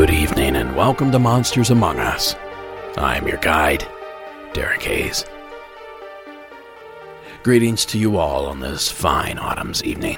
Good evening and welcome to Monsters Among Us. I am your guide, Derek Hayes. Greetings to you all on this fine autumn's evening.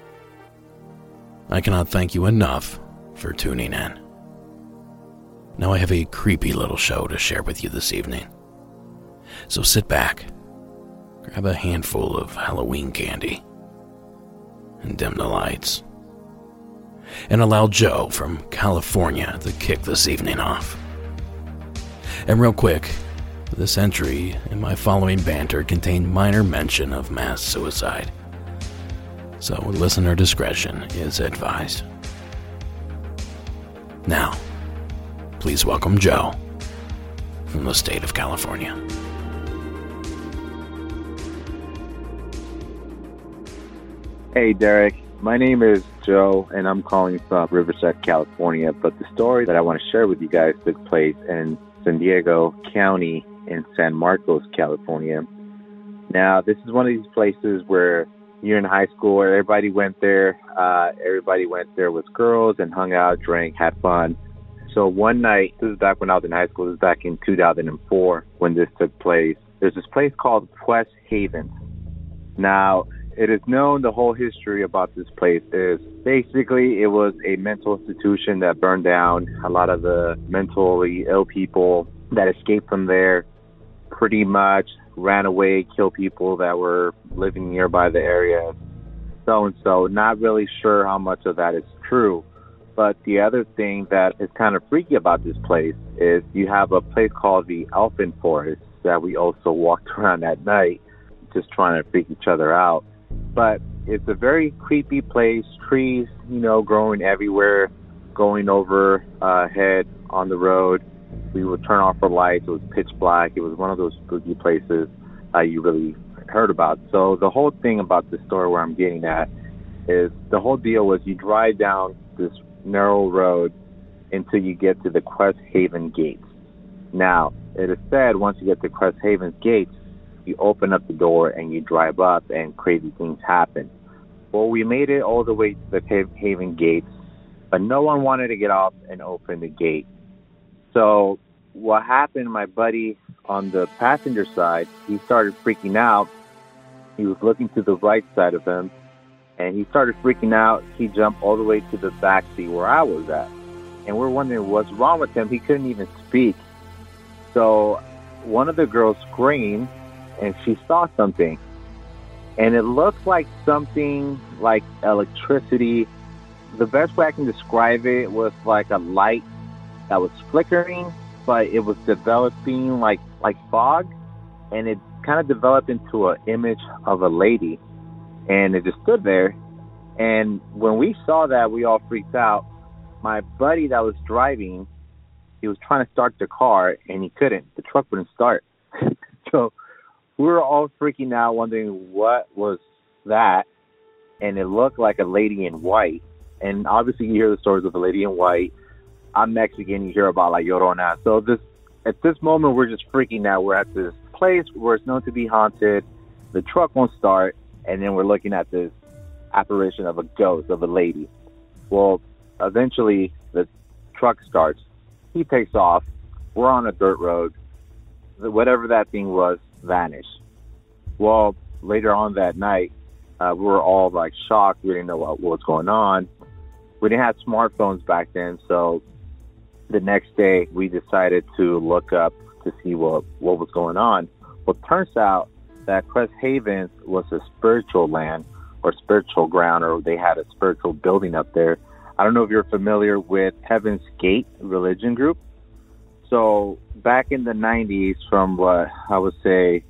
I cannot thank you enough for tuning in. Now I have a creepy little show to share with you this evening. So sit back, grab a handful of Halloween candy, and dim the lights. And allow Joe from California to kick this evening off. And real quick, this entry and my following banter contain minor mention of mass suicide. So listener discretion is advised. Now, please welcome Joe from the state of California. Hey, Derek. My name is Joe, and I'm calling from Riverside, California. But the story that I want to share with you guys took place in San Diego County in San Marcos, California. Now, this is one of these places where you're in high school, where everybody went there. Everybody went there with girls and hung out, drank, had fun. So one night, this is back when I was in high school, this is back in 2004 when this took place. There's this place called Quest Havens. Now, it is known, the whole history about this place is basically it was a mental institution that burned down. A lot of the mentally ill people that escaped from there pretty much ran away, killed people that were living nearby the area. So not really sure how much of that is true. But the other thing that is kind of freaky about this place is you have a place called the Elfin Forest that we also walked around at night just trying to freak each other out. But it's a very creepy place, trees, growing everywhere, going overhead on the road. We would turn off our lights. It was pitch black. It was one of those spooky places you really heard about. So the whole thing about the story where I'm getting at is the whole deal was you drive down this narrow road until you get to the Quest Haven gates. Now, it is said once you get to Quest Haven's gates, you open up the door and you drive up and crazy things happen. Well, we made it all the way to the Haven gates, but no one wanted to get off and open the gate. So what happened, my buddy on the passenger side, he started freaking out. He was looking to the right side of him, and he started freaking out. He jumped all the way to the back seat where I was at. And we're wondering what's wrong with him. He couldn't even speak. So one of the girls screamed, and she saw something. And it looked like something like electricity. The best way I can describe it was like a light that was flickering, but it was developing like fog. And it kind of developed into an image of a lady. And it just stood there. And when we saw that, we all freaked out. My buddy that was driving, he was trying to start the car, and he couldn't. The truck wouldn't start. So we were all freaking out, wondering what was that. And it looked like a lady in white. And obviously you hear the stories of the lady in white. I'm Mexican, you hear about La Llorona. So at this moment, we're just freaking out. We're at this place where it's known to be haunted. The truck won't start. And then we're looking at this apparition of a ghost, of a lady. Well, eventually the truck starts. He takes off. We're on a dirt road. Whatever that thing was vanished. Well, later on that night, we were all like shocked. We didn't know what was going on. We didn't have smartphones back then, so the next day we decided to look up to see what was going on. Well, it turns out that Quest Havens was a spiritual land or spiritual ground, or they had a spiritual building up there. I don't know if you're familiar with Heaven's Gate religion group. So back in the 90s, from what I would say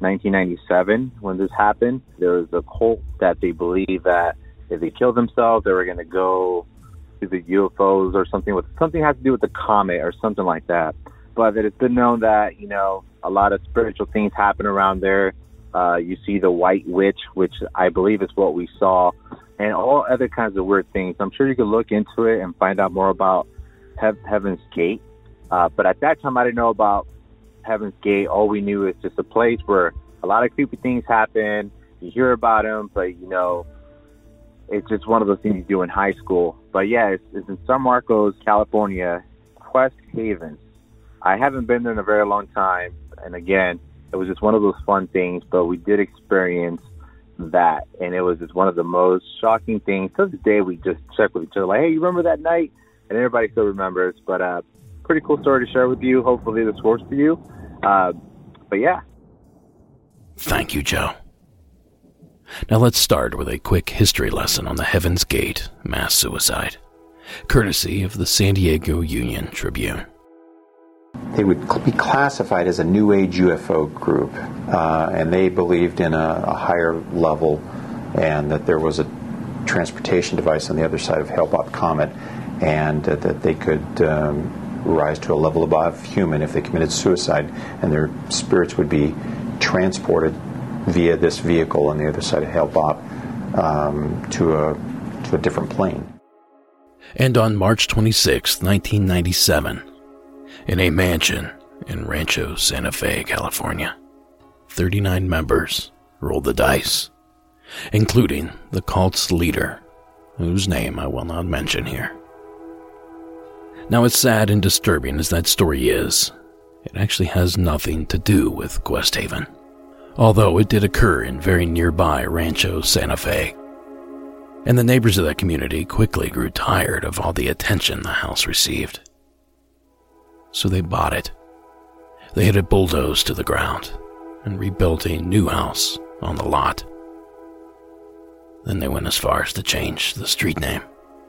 1997, when this happened, there was a cult that they believe that if they killed themselves, they were going to go to the UFOs or something has to do with the comet or something like that. But it has been known that, a lot of spiritual things happen around there. You see the White Witch, which I believe is what we saw, and all other kinds of weird things. I'm sure you could look into it and find out more about Heaven's Gate. But at that time, I didn't know about Heaven's Gate. All we knew is just a place where a lot of creepy things happen. You hear about them, but it's just one of those things you do in high school. But yeah, it's in San Marcos, California, Quest Haven. I haven't been there in a very long time, and again, it was just one of those fun things, but we did experience that, and it was just one of the most shocking things. To this day, we just check with each other, like, hey, you remember that night? And everybody still remembers, but pretty cool story to share with you. Hopefully this works for you. But yeah. Thank you, Joe. Now let's start with a quick history lesson on the Heaven's Gate mass suicide, courtesy of the San Diego Union Tribune. They would be classified as a New Age UFO group, and they believed in a higher level and that there was a transportation device on the other side of Hale-Bopp Comet, and that they could rise to a level above human if they committed suicide, and their spirits would be transported via this vehicle on the other side of Hale-Bopp to a different plane. And on March 26, 1997, in a mansion in Rancho Santa Fe, California, 39 members rolled the dice, including the cult's leader, whose name I will not mention here. Now, as sad and disturbing as that story is, it actually has nothing to do with Quest Haven, although it did occur in very nearby Rancho Santa Fe. And the neighbors of that community quickly grew tired of all the attention the house received. So they bought it. They had it bulldozed to the ground and rebuilt a new house on the lot. Then they went as far as to change the street name.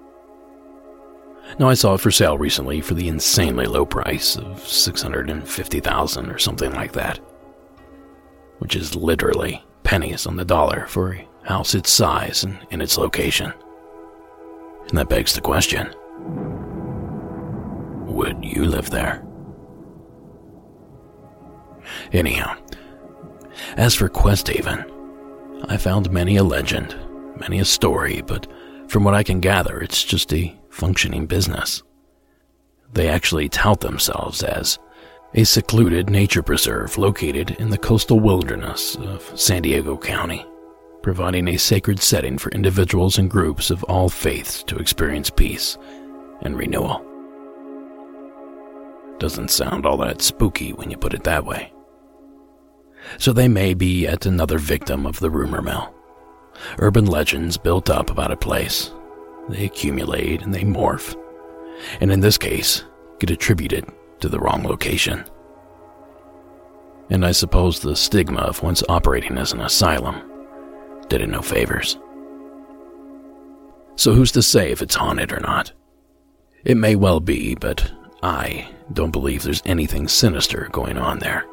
Now, I saw it for sale recently for the insanely low price of $650,000 or something like that, which is literally pennies on the dollar for a house its size and in its location. And that begs the question, would you live there? Anyhow, as for Quest Haven, I found many a legend, many a story, but from what I can gather, it's just a functioning business. They actually tout themselves as a secluded nature preserve located in the coastal wilderness of San Diego County, providing a sacred setting for individuals and groups of all faiths to experience peace and renewal. Doesn't sound all that spooky when you put it that way. So they may be yet another victim of the rumor mill. Urban legends built up about a place. They accumulate and they morph, and in this case, get attributed to the wrong location. And I suppose the stigma of once operating as an asylum did it no favors. So who's to say if it's haunted or not? It may well be, but I don't believe there's anything sinister going on there.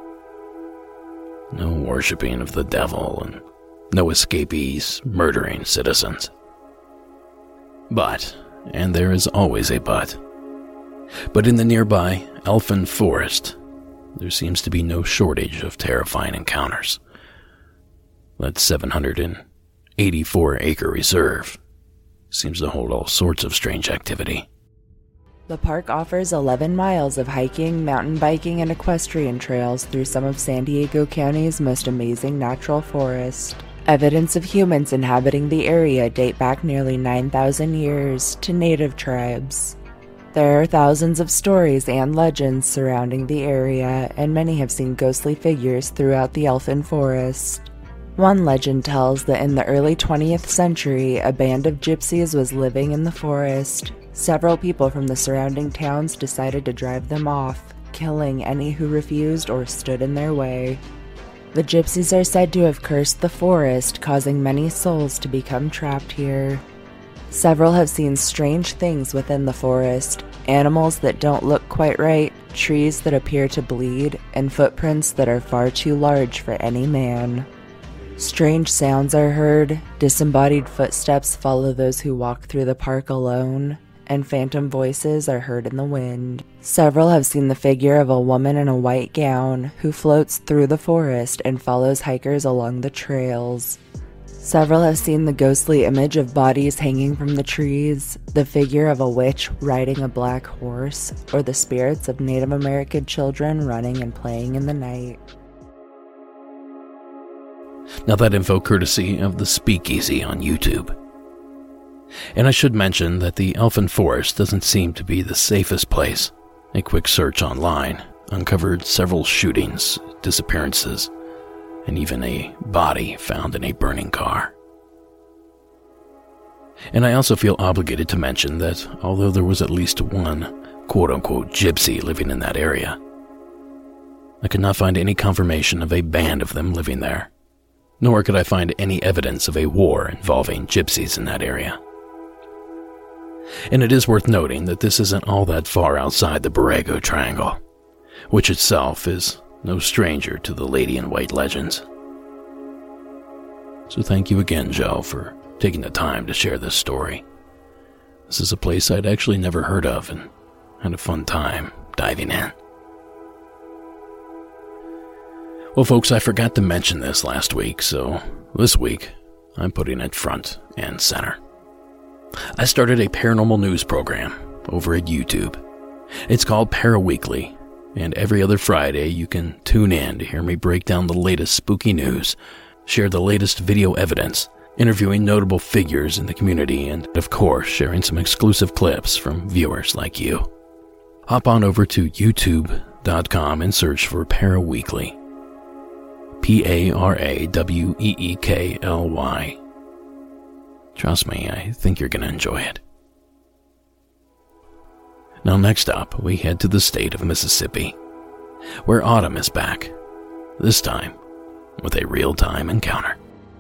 No worshipping of the devil and no escapees murdering citizens. But, and there is always a but in the nearby Elfin Forest, there seems to be no shortage of terrifying encounters. That 784-acre reserve seems to hold all sorts of strange activity. The park offers 11 miles of hiking, mountain biking, and equestrian trails through some of San Diego County's most amazing natural forest. Evidence of humans inhabiting the area date back nearly 9,000 years to native tribes. There are thousands of stories and legends surrounding the area, and many have seen ghostly figures throughout the Elfin Forest. One legend tells that in the early 20th century, a band of gypsies was living in the forest. Several people from the surrounding towns decided to drive them off, killing any who refused or stood in their way. The gypsies are said to have cursed the forest, causing many souls to become trapped here. Several have seen strange things within the forest, animals that don't look quite right, trees that appear to bleed, and footprints that are far too large for any man. Strange sounds are heard, disembodied footsteps follow those who walk through the park alone, and phantom voices are heard in the wind. Several have seen the figure of a woman in a white gown who floats through the forest and follows hikers along the trails. Several have seen the ghostly image of bodies hanging from the trees, the figure of a witch riding a black horse, or the spirits of Native American children running and playing in the night. Now that info courtesy of the Speakeasy on YouTube. And I should mention that the Elfin Forest doesn't seem to be the safest place. A quick search online uncovered several shootings, disappearances, and even a body found in a burning car. And I also feel obligated to mention that although there was at least one quote-unquote gypsy living in that area, I could not find any confirmation of a band of them living there, nor could I find any evidence of a war involving gypsies in that area. And it is worth noting that this isn't all that far outside the Borrego Triangle, which itself is no stranger to the Lady in White legends. So thank you again, Joe, for taking the time to share this story. This is a place I'd actually never heard of and had a fun time diving in. Well, folks, I forgot to mention this last week, so this week I'm putting it front and center. I started a paranormal news program over at YouTube. It's called Paraweekly, and every other Friday you can tune in to hear me break down the latest spooky news, share the latest video evidence, interviewing notable figures in the community, and, of course, sharing some exclusive clips from viewers like you. Hop on over to youtube.com and search for Paraweekly. Paraweekly. Trust me, I think you're going to enjoy it. Now next up, we head to the state of Mississippi, where Autumn is back, this time with a real-time encounter.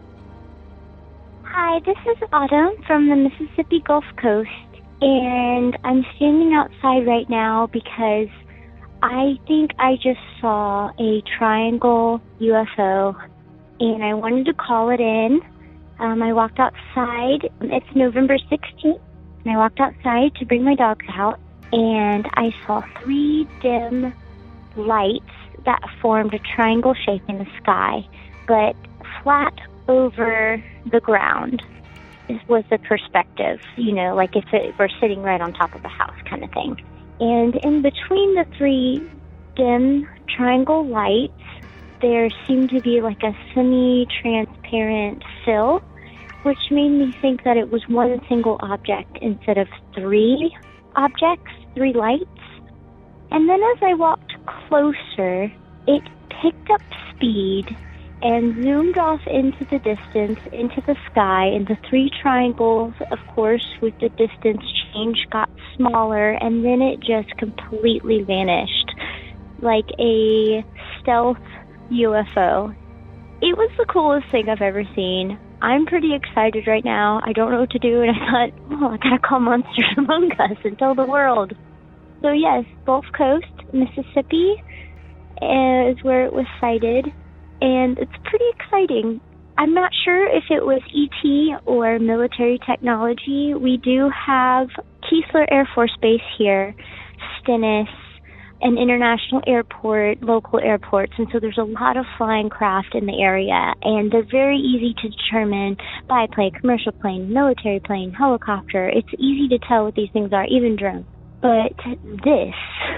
Hi, this is Autumn from the Mississippi Gulf Coast, and I'm standing outside right now because I think I just saw a triangle UFO, and I wanted to call it in. I walked outside. It's November 16th, and I walked outside to bring my dogs out, and I saw 3 dim lights that formed a triangle shape in the sky, but flat over the ground. This was the perspective, like if it were sitting right on top of a house kind of thing. And in between the 3 dim triangle lights, there seemed to be like a semi-transparent fill, which made me think that it was one single object instead of 3 objects, 3 lights. And then as I walked closer, it picked up speed and zoomed off into the distance, into the sky, and the 3 triangles, of course, with the distance change, got smaller, and then it just completely vanished, like a stealth UFO. It was the coolest thing I've ever seen. I'm pretty excited right now. I don't know what to do, and I thought, I gotta call Monsters Among Us and tell the world. So yes, Gulf Coast, Mississippi is where it was sighted, and it's pretty exciting. I'm not sure if it was ET or military technology. We do have Keesler Air Force Base here, Stennis, an international airport, local airports, and so there's a lot of flying craft in the area, and they're very easy to determine: biplane, commercial plane, military plane, helicopter. It's easy to tell what these things are, even drones. But this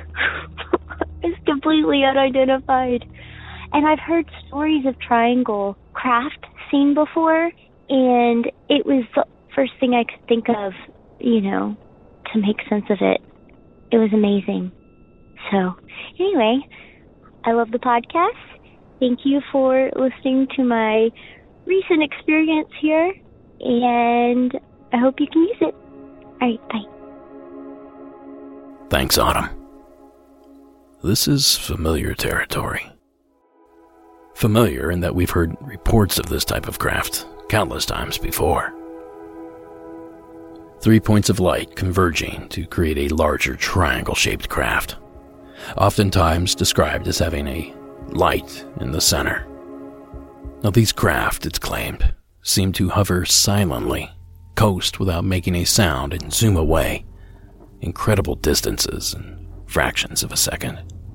is completely unidentified. And I've heard stories of triangle craft seen before, and it was the first thing I could think of, to make sense of it. It was amazing. So, anyway, I love the podcast. Thank you for listening to my recent experience here, and I hope you can use it. All right, bye. Thanks, Autumn. This is familiar territory. Familiar in that we've heard reports of this type of craft countless times before. 3 points of light converging to create a larger triangle-shaped craft, oftentimes described as having a light in the center. Now these craft, it's claimed, seem to hover silently, coast without making a sound, and zoom away incredible distances in fractions of a second.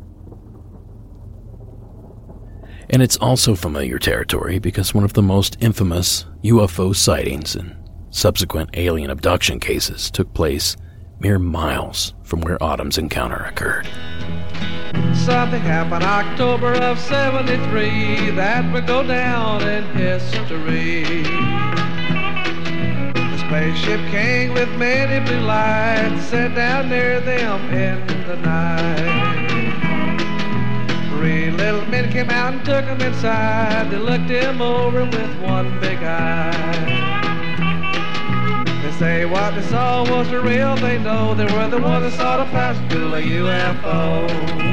And it's also familiar territory because one of the most infamous UFO sightings and subsequent alien abduction cases took place mere miles from where Autumn's encounter occurred. Something happened October of '73 that would go down in history. The big ship king with many blue lights sat down near them in the night. Three little men came out and took him inside. They looked him over with one big eye. They say what they saw was the real thing, though. They were the ones that saw the Pascagoula UFO.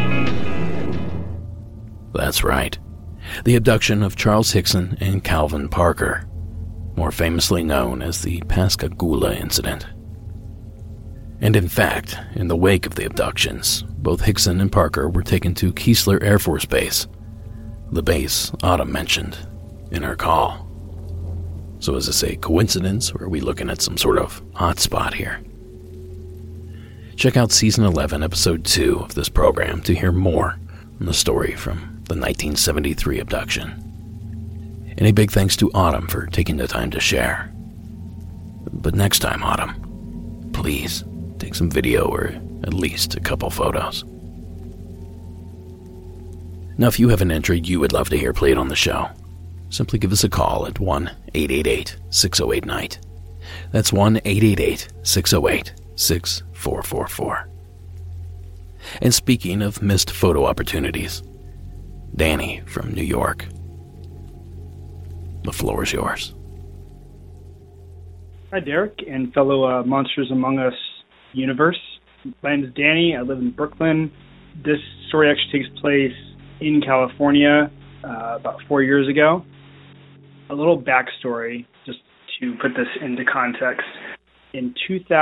That's right. The abduction of Charles Hickson and Calvin Parker, more famously known as the Pascagoula incident. And in fact, in the wake of the abductions, both Hickson and Parker were taken to Keesler Air Force Base, the base Autumn mentioned in her call. So is this a coincidence, or are we looking at some sort of hotspot here? Check out Season 11, Episode 2 of this program to hear more on the story from the 1973 abduction. And a big thanks to Autumn for taking the time to share. But next time, Autumn, please take some video or at least a couple photos. Now, if you have an entry you would love to hear played on the show, simply give us a call at 1-888-608-NIGHT. That's 1-888-608-6444. And speaking of missed photo opportunities, Danny from New York, the floor is yours. Hi, Derek, and fellow Monsters Among Us universe. My name is Danny. I live in Brooklyn. This story actually takes place in California about 4 years ago. A little backstory, just to put this into context. In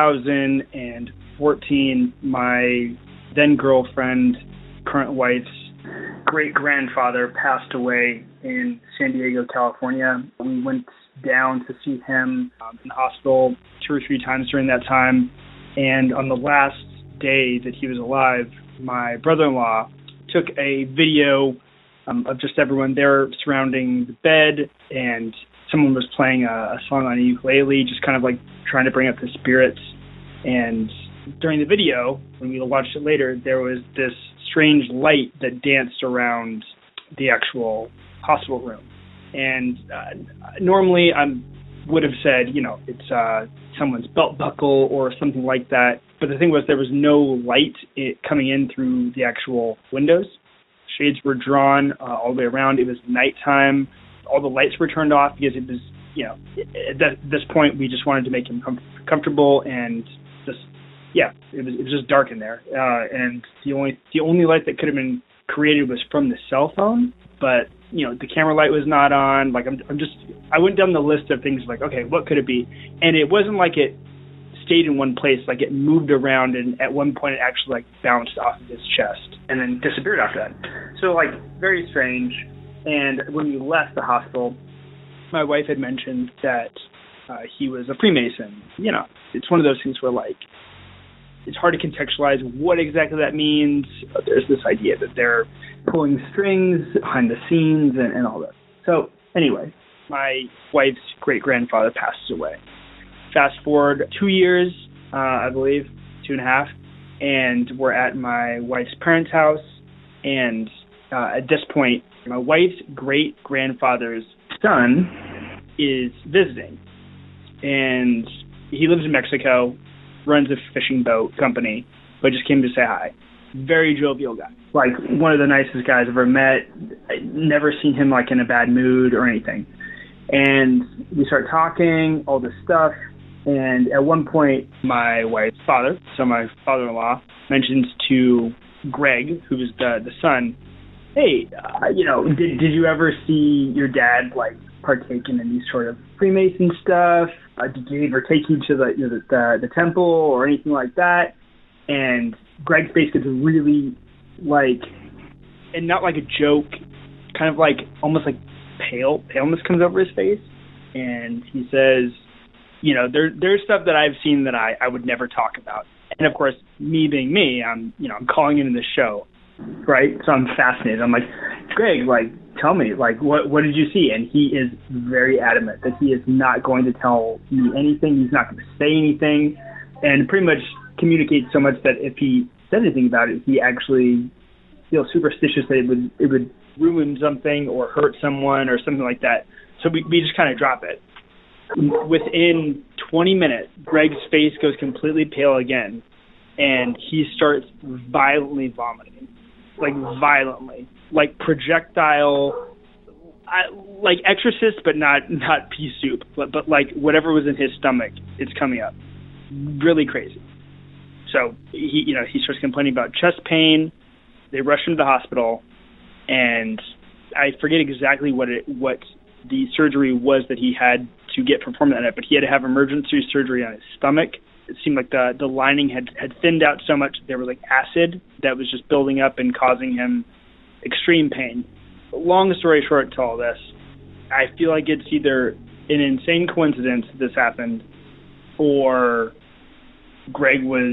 2014, my then-girlfriend, current wife's great-grandfather passed away in San Diego, California. We went down to see him in the hospital 2 or 3 times during that time. And on the last day that he was alive, my brother-in-law took a video of just everyone there surrounding the bed, and someone was playing a song on a ukulele, just kind of like trying to bring up the spirits. And during the video, when we watched it later, there was this strange light that danced around the actual hospital room. And normally I would have said, it's someone's belt buckle or something like that. But the thing was, there was no light coming in through the actual windows. Shades were drawn all the way around. It was nighttime. All the lights were turned off because it was, at this point, we just wanted to make him comfortable, and just, it was just dark in there. And the only light that could have been created was from the cell phone, but the camera light was not on. Like I went down the list of things like, okay, what could it be? And it wasn't like it stayed in one place. Like it moved around, and at one point it actually like bounced off of his chest and then disappeared after that. So like very strange. And when we left the hospital, my wife had mentioned that he was a Freemason. It's one of those things where like it's hard to contextualize what exactly that means. But there's this idea that they're pulling strings behind the scenes and all that. So anyway, my wife's great-grandfather passes away. Fast forward 2 years, I believe, 2.5, and we're at my wife's parents' house. And at this point, my wife's great-grandfather's son is visiting. And he lives in Mexico, runs a fishing boat company, but just came to say hi. Very jovial guy. Like one of the nicest guys I've ever met. I'd never seen him like in a bad mood or anything. And we start talking, all this stuff. And at one point, my wife's father, so my father-in-law, mentions to Greg, who was the son, hey, did you ever see your dad like partake in any sort of Freemason stuff? Did he ever take you to the temple or anything like that? And Greg's face gets really like, and not like a joke, kind of like almost like paleness comes over his face. And he says, there's stuff that I've seen that I would never talk about. And of course, me being me, I'm calling into the show, right? So I'm fascinated. I'm like, Greg, like, tell me, like, what did you see? And he is very adamant that he is not going to tell me anything. He's not going to say anything, and pretty much communicates so much that if he said anything about it, he actually feels superstitious that it would ruin something or hurt someone or something like that. So we just kind of drop it. Within 20 minutes, Greg's face goes completely pale again, and he starts violently vomiting. Like, violently. Like, projectile, like Exorcist, but not pea soup. But like, whatever was in his stomach, it's coming up. Really crazy. So, he starts complaining about chest pain. They rush him to the hospital, and I forget exactly what the surgery was that he had to get performed that night, but he had to have emergency surgery on his stomach. It seemed like the lining had thinned out so much there was like acid that was just building up and causing him extreme pain. Long story short to all this, I feel like it's either an insane coincidence this happened, or Greg was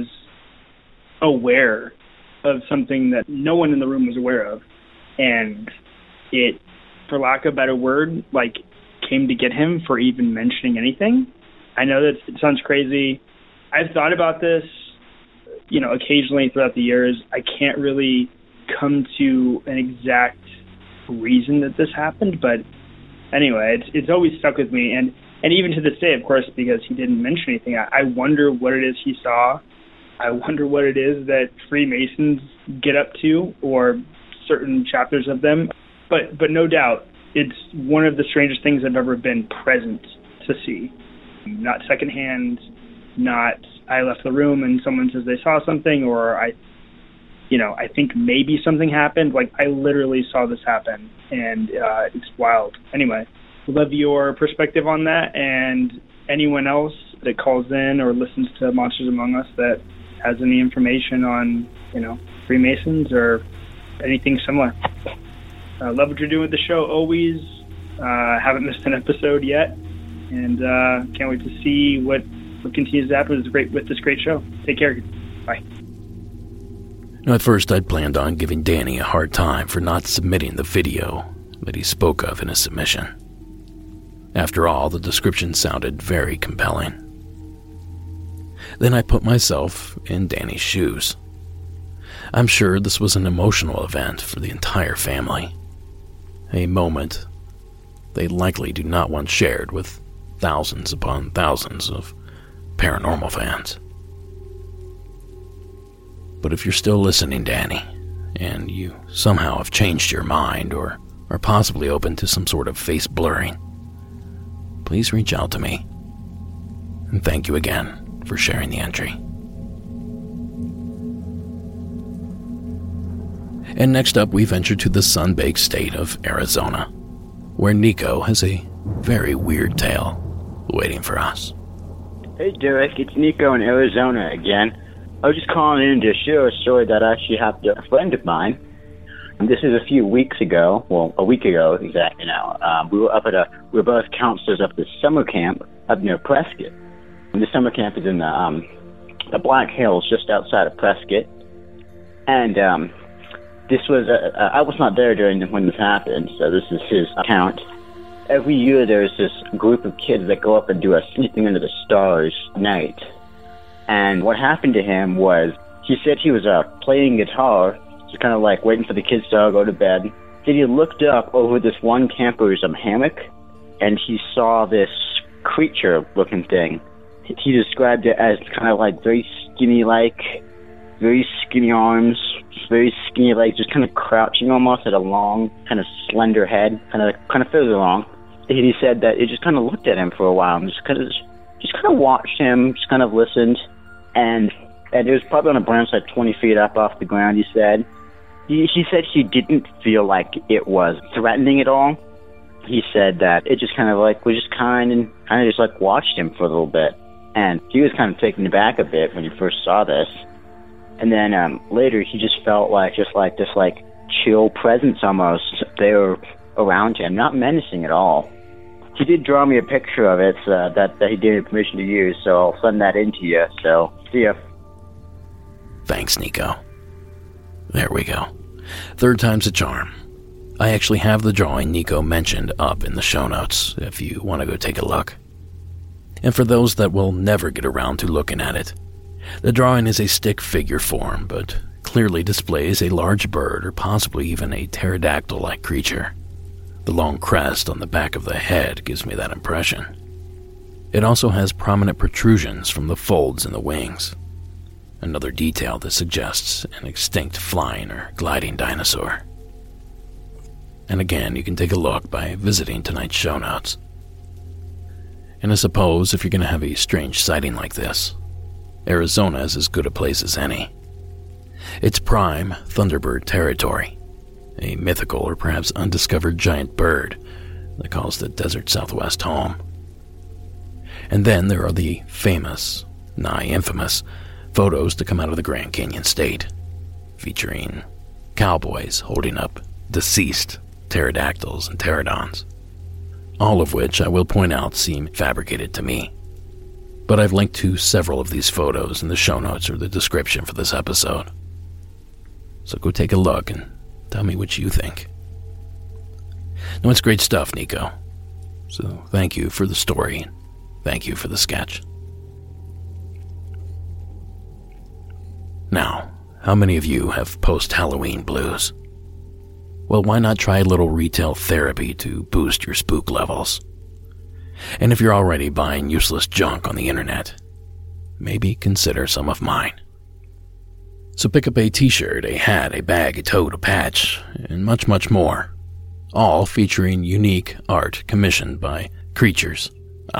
aware of something that no one in the room was aware of, and it, for lack of a better word, like, came to get him for even mentioning anything. I know that it sounds crazy. I've thought about this, occasionally throughout the years. I can't really come to an exact reason that this happened, but anyway, it's always stuck with me, and even to this day, of course, because he didn't mention anything. I wonder what it is he saw. I wonder what it is that Freemasons get up to, or certain chapters of them. But no doubt, it's one of the strangest things I've ever been present to see. Not secondhand, not I left the room and someone says they saw something, or I think maybe something happened. Like, I literally saw this happen, and it's wild. Anyway, love your perspective on that, and anyone else that calls in or listens to Monsters Among Us that has any information on, Freemasons or anything similar. Love what you're doing with the show always. Haven't missed an episode yet, and can't wait to see what continues to happen with this great show. Take care. Bye. Now, at first, I'd planned on giving Danny a hard time for not submitting the video that he spoke of in his submission. After all, the description sounded very compelling. Then I put myself in Danny's shoes. I'm sure this was an emotional event for the entire family. A moment they likely do not want shared with thousands upon thousands of paranormal fans. But if you're still listening, Danny, and you somehow have changed your mind or are possibly open to some sort of face blurring, please reach out to me. And thank you again for sharing the entry. And next up, we venture to the sun-baked state of Arizona, where Nico has a very weird tale waiting for us. Hey Derek, it's Nico in Arizona again. I was just calling in to share a story that actually happened to a friend of mine. And this is a few weeks ago, well, a week ago exactly now. We were both counselors up at the summer camp up near Prescott. And the summer camp is in the Black Hills just outside of Prescott. And this was, I was not there when this happened, so this is his account. Every year there's this group of kids that go up and do a Sleeping Under the Stars night. And what happened to him was, he said he was playing guitar, just kind of like waiting for the kids to all go to bed. Then he looked up over this one camper's hammock, and he saw this creature-looking thing. He described it as kind of like very skinny arms, very skinny legs, just kind of crouching almost at a long, kind of slender head, kind of further along. And he said that it just kind of looked at him for a while and just kind of watched him, just kind of listened, and it was probably on a branch like 20 feet up off the ground. He said he didn't feel like it was threatening at all. He said that it just kind of like was just kind of just like watched him for a little bit, and he was kind of taken aback a bit when he first saw this. And then later he just felt like this chill presence almost there around him, not menacing at all. He did draw me a picture of it that he gave me permission to use, so I'll send that in to you. So, see ya. Thanks, Nico. There we go. Third time's a charm. I actually have the drawing Nico mentioned up in the show notes if you want to go take a look. And for those that will never get around to looking at it, the drawing is a stick figure form, but clearly displays a large bird or possibly even a pterodactyl-like creature. The long crest on the back of the head gives me that impression. It also has prominent protrusions from the folds in the wings, another detail that suggests an extinct flying or gliding dinosaur. And again, you can take a look by visiting tonight's show notes. And I suppose if you're going to have a strange sighting like this, Arizona is as good a place as any. It's prime Thunderbird territory, a mythical or perhaps undiscovered giant bird that calls the desert Southwest home. And then there are the famous, nigh infamous, photos to come out of the Grand Canyon State, featuring cowboys holding up deceased pterodactyls and pterodons, all of which I will point out seem fabricated to me. But I've linked to several of these photos in the show notes or the description for this episode. So go take a look and tell me what you think. No, it's great stuff, Nico. So thank you for the story. Thank you for the sketch. Now, how many of you have post-Halloween blues? Well, why not try a little retail therapy to boost your spook levels? And if you're already buying useless junk on the internet, maybe consider some of mine. So pick up a t-shirt, a hat, a bag, a tote, a patch, and much, much more. All featuring unique art commissioned by creators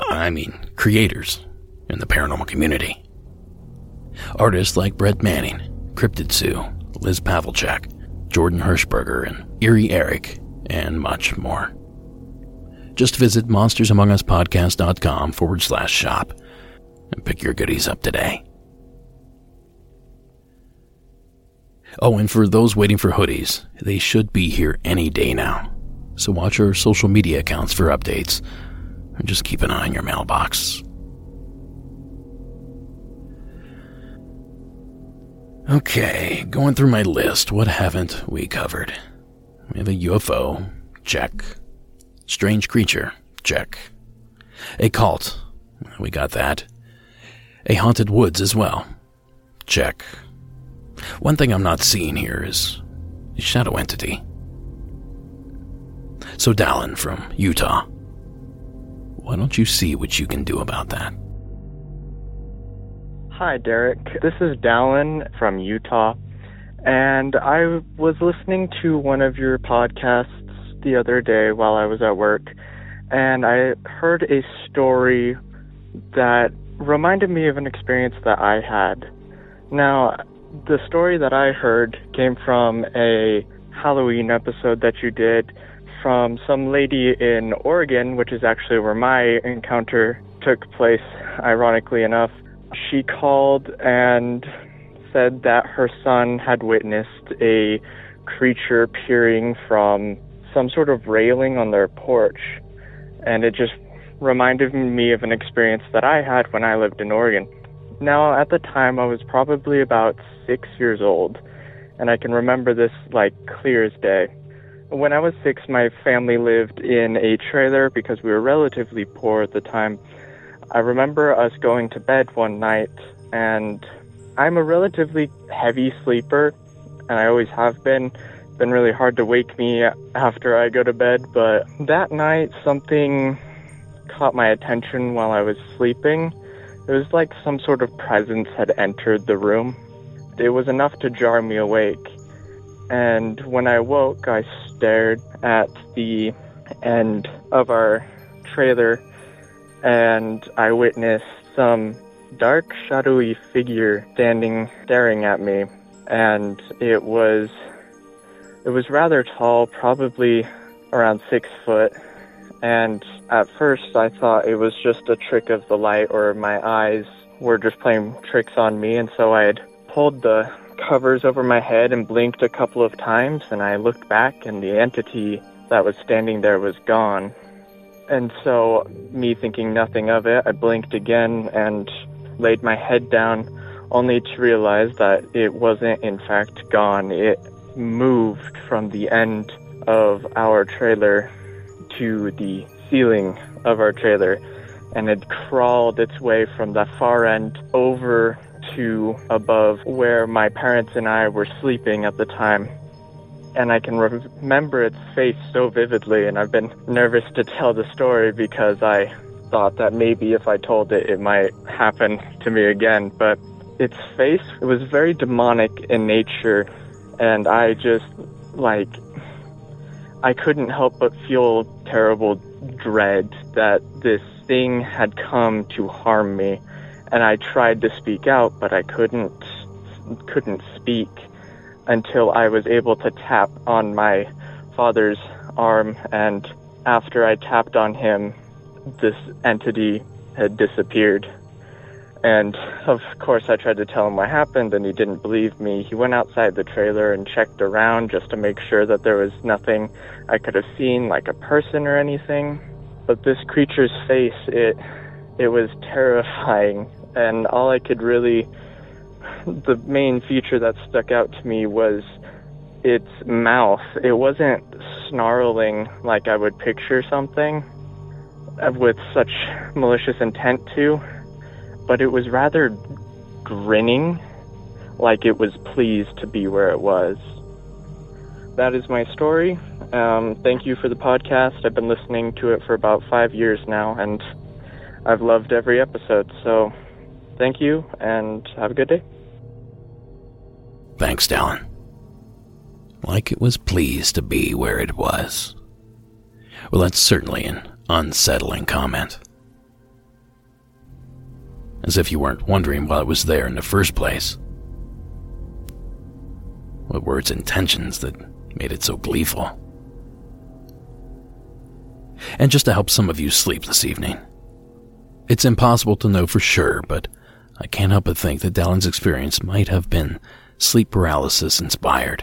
in the paranormal community. Artists like Brett Manning, Cryptid Sue, Liz Pavlicek, Jordan Hirschberger, and Eerie Eric, and much more. Just visit monstersamonguspodcast.com/shop and pick your goodies up today. Oh, and for those waiting for hoodies, they should be here any day now. So watch our social media accounts for updates, or just keep an eye on your mailbox. Okay, going through my list, what haven't we covered? We have a UFO, check. Strange creature, check. A cult, we got that. A haunted woods as well, check. One thing I'm not seeing here is a shadow entity. So Dallin from Utah, why don't you see what you can do about that? Hi, Derek. This is Dallin from Utah, and I was listening to one of your podcasts the other day while I was at work, and I heard a story that reminded me of an experience that I had. Now, the story that I heard came from a Halloween episode that you did from some lady in Oregon, which is actually where my encounter took place, ironically enough. She called and said that her son had witnessed a creature peering from some sort of railing on their porch. And it just reminded me of an experience that I had when I lived in Oregon. Now, at the time, I was probably about 6 years old, and I can remember this like clear as day. When I was 6, my family lived in a trailer because we were relatively poor at the time. I remember us going to bed one night, and I'm a relatively heavy sleeper, and I always have been. It's been really hard to wake me after I go to bed, but that night something caught my attention while I was sleeping. It was like some sort of presence had entered the room. It was enough to jar me awake, and when I woke, I stared at the end of our trailer, and I witnessed some dark, shadowy figure staring at me, and it was rather tall, probably around 6 foot, and at first I thought it was just a trick of the light, or my eyes were just playing tricks on me, and so I had pulled the covers over my head and blinked a couple of times, and I looked back, and the entity that was standing there was gone. And so, me thinking nothing of it, I blinked again and laid my head down, only to realize that it wasn't in fact gone. It moved from the end of our trailer to the ceiling of our trailer, and it crawled its way from the far end over to above where my parents and I were sleeping at the time. And I can remember its face so vividly, and I've been nervous to tell the story because I thought that maybe if I told it, it might happen to me again. But its face, it was very demonic in nature, and I just, I couldn't help but feel terrible dread that this thing had come to harm me. And I tried to speak out, but I couldn't speak until I was able to tap on my father's arm, and after I tapped on him, this entity had disappeared. And of course I tried to tell him what happened, and he didn't believe me. He went outside the trailer and checked around just to make sure that there was nothing I could have seen, like a person or anything. But this creature's face, it was terrifying, and all I could really, the main feature that stuck out to me was its mouth. It wasn't snarling like I would picture something with such malicious intent to, but it was rather grinning, like it was pleased to be where it was. That is my story. Thank you for the podcast. I've been listening to it for about 5 years now, and I've loved every episode, so thank you, and have a good day. Thanks, Dallin. Like it was pleased to be where it was. Well, that's certainly an unsettling comment. As if you weren't wondering why it was there in the first place. What were its intentions that made it so gleeful? And just to help some of you sleep this evening, it's impossible to know for sure, but I can't help but think that Dallin's experience might have been sleep paralysis inspired.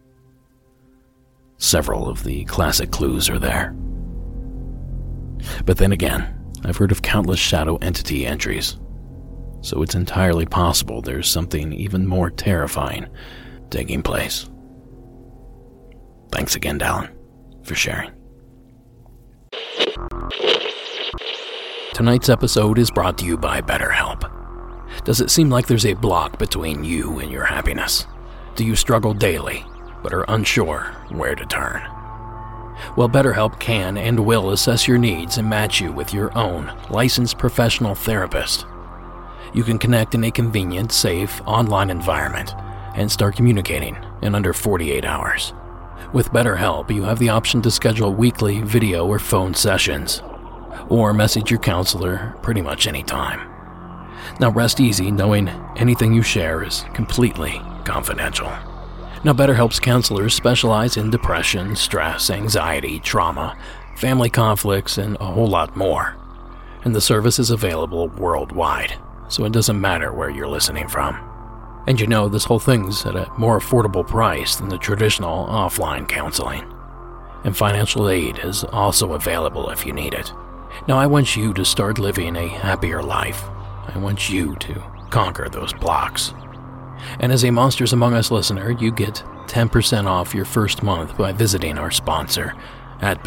Several of the classic clues are there. But then again, I've heard of countless shadow entity entries, so it's entirely possible there's something even more terrifying taking place. Thanks again, Dallin, for sharing. Tonight's episode is brought to you by BetterHelp. Does it seem like there's a block between you and your happiness? Do you struggle daily, but are unsure where to turn? Well, BetterHelp can and will assess your needs and match you with your own licensed professional therapist. You can connect in a convenient, safe, online environment and start communicating in under 48 hours. With BetterHelp, you have the option to schedule weekly video or phone sessions, or message your counselor pretty much any time. Now rest easy knowing anything you share is completely confidential. Now BetterHelp's counselors specialize in depression, stress, anxiety, trauma, family conflicts, and a whole lot more. And the service is available worldwide, so it doesn't matter where you're listening from. And you know, this whole thing's at a more affordable price than the traditional offline counseling. And financial aid is also available if you need it. Now I want you to start living a happier life. I want you to conquer those blocks. And as a Monsters Among Us listener, you get 10% off your first month by visiting our sponsor at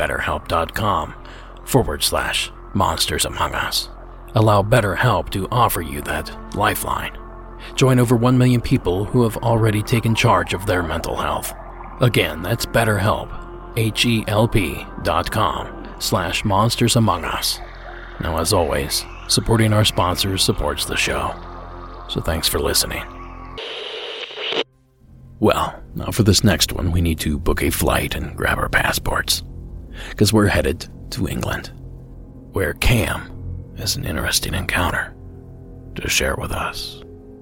BetterHelp.com/Monsters Among Us. Allow BetterHelp to offer you that lifeline. Join over 1 million people who have already taken charge of their mental health. Again, that's BetterHelp, HELP.com/Monsters Among Us. Now, as always, supporting our sponsors supports the show. So thanks for listening. Well, now for this next one, we need to book a flight and grab our passports, because we're headed to England, where Cam has an interesting encounter to share with us.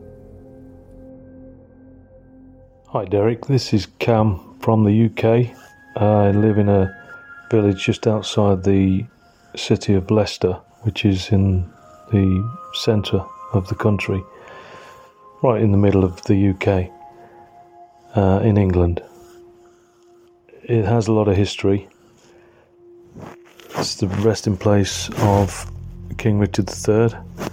Hi Derek, this is Cam from the UK. I live in a village just outside the city of Leicester, which is in the centre of the country, right in the middle of the UK, in England. It has a lot of history. It's the resting place of King Richard III.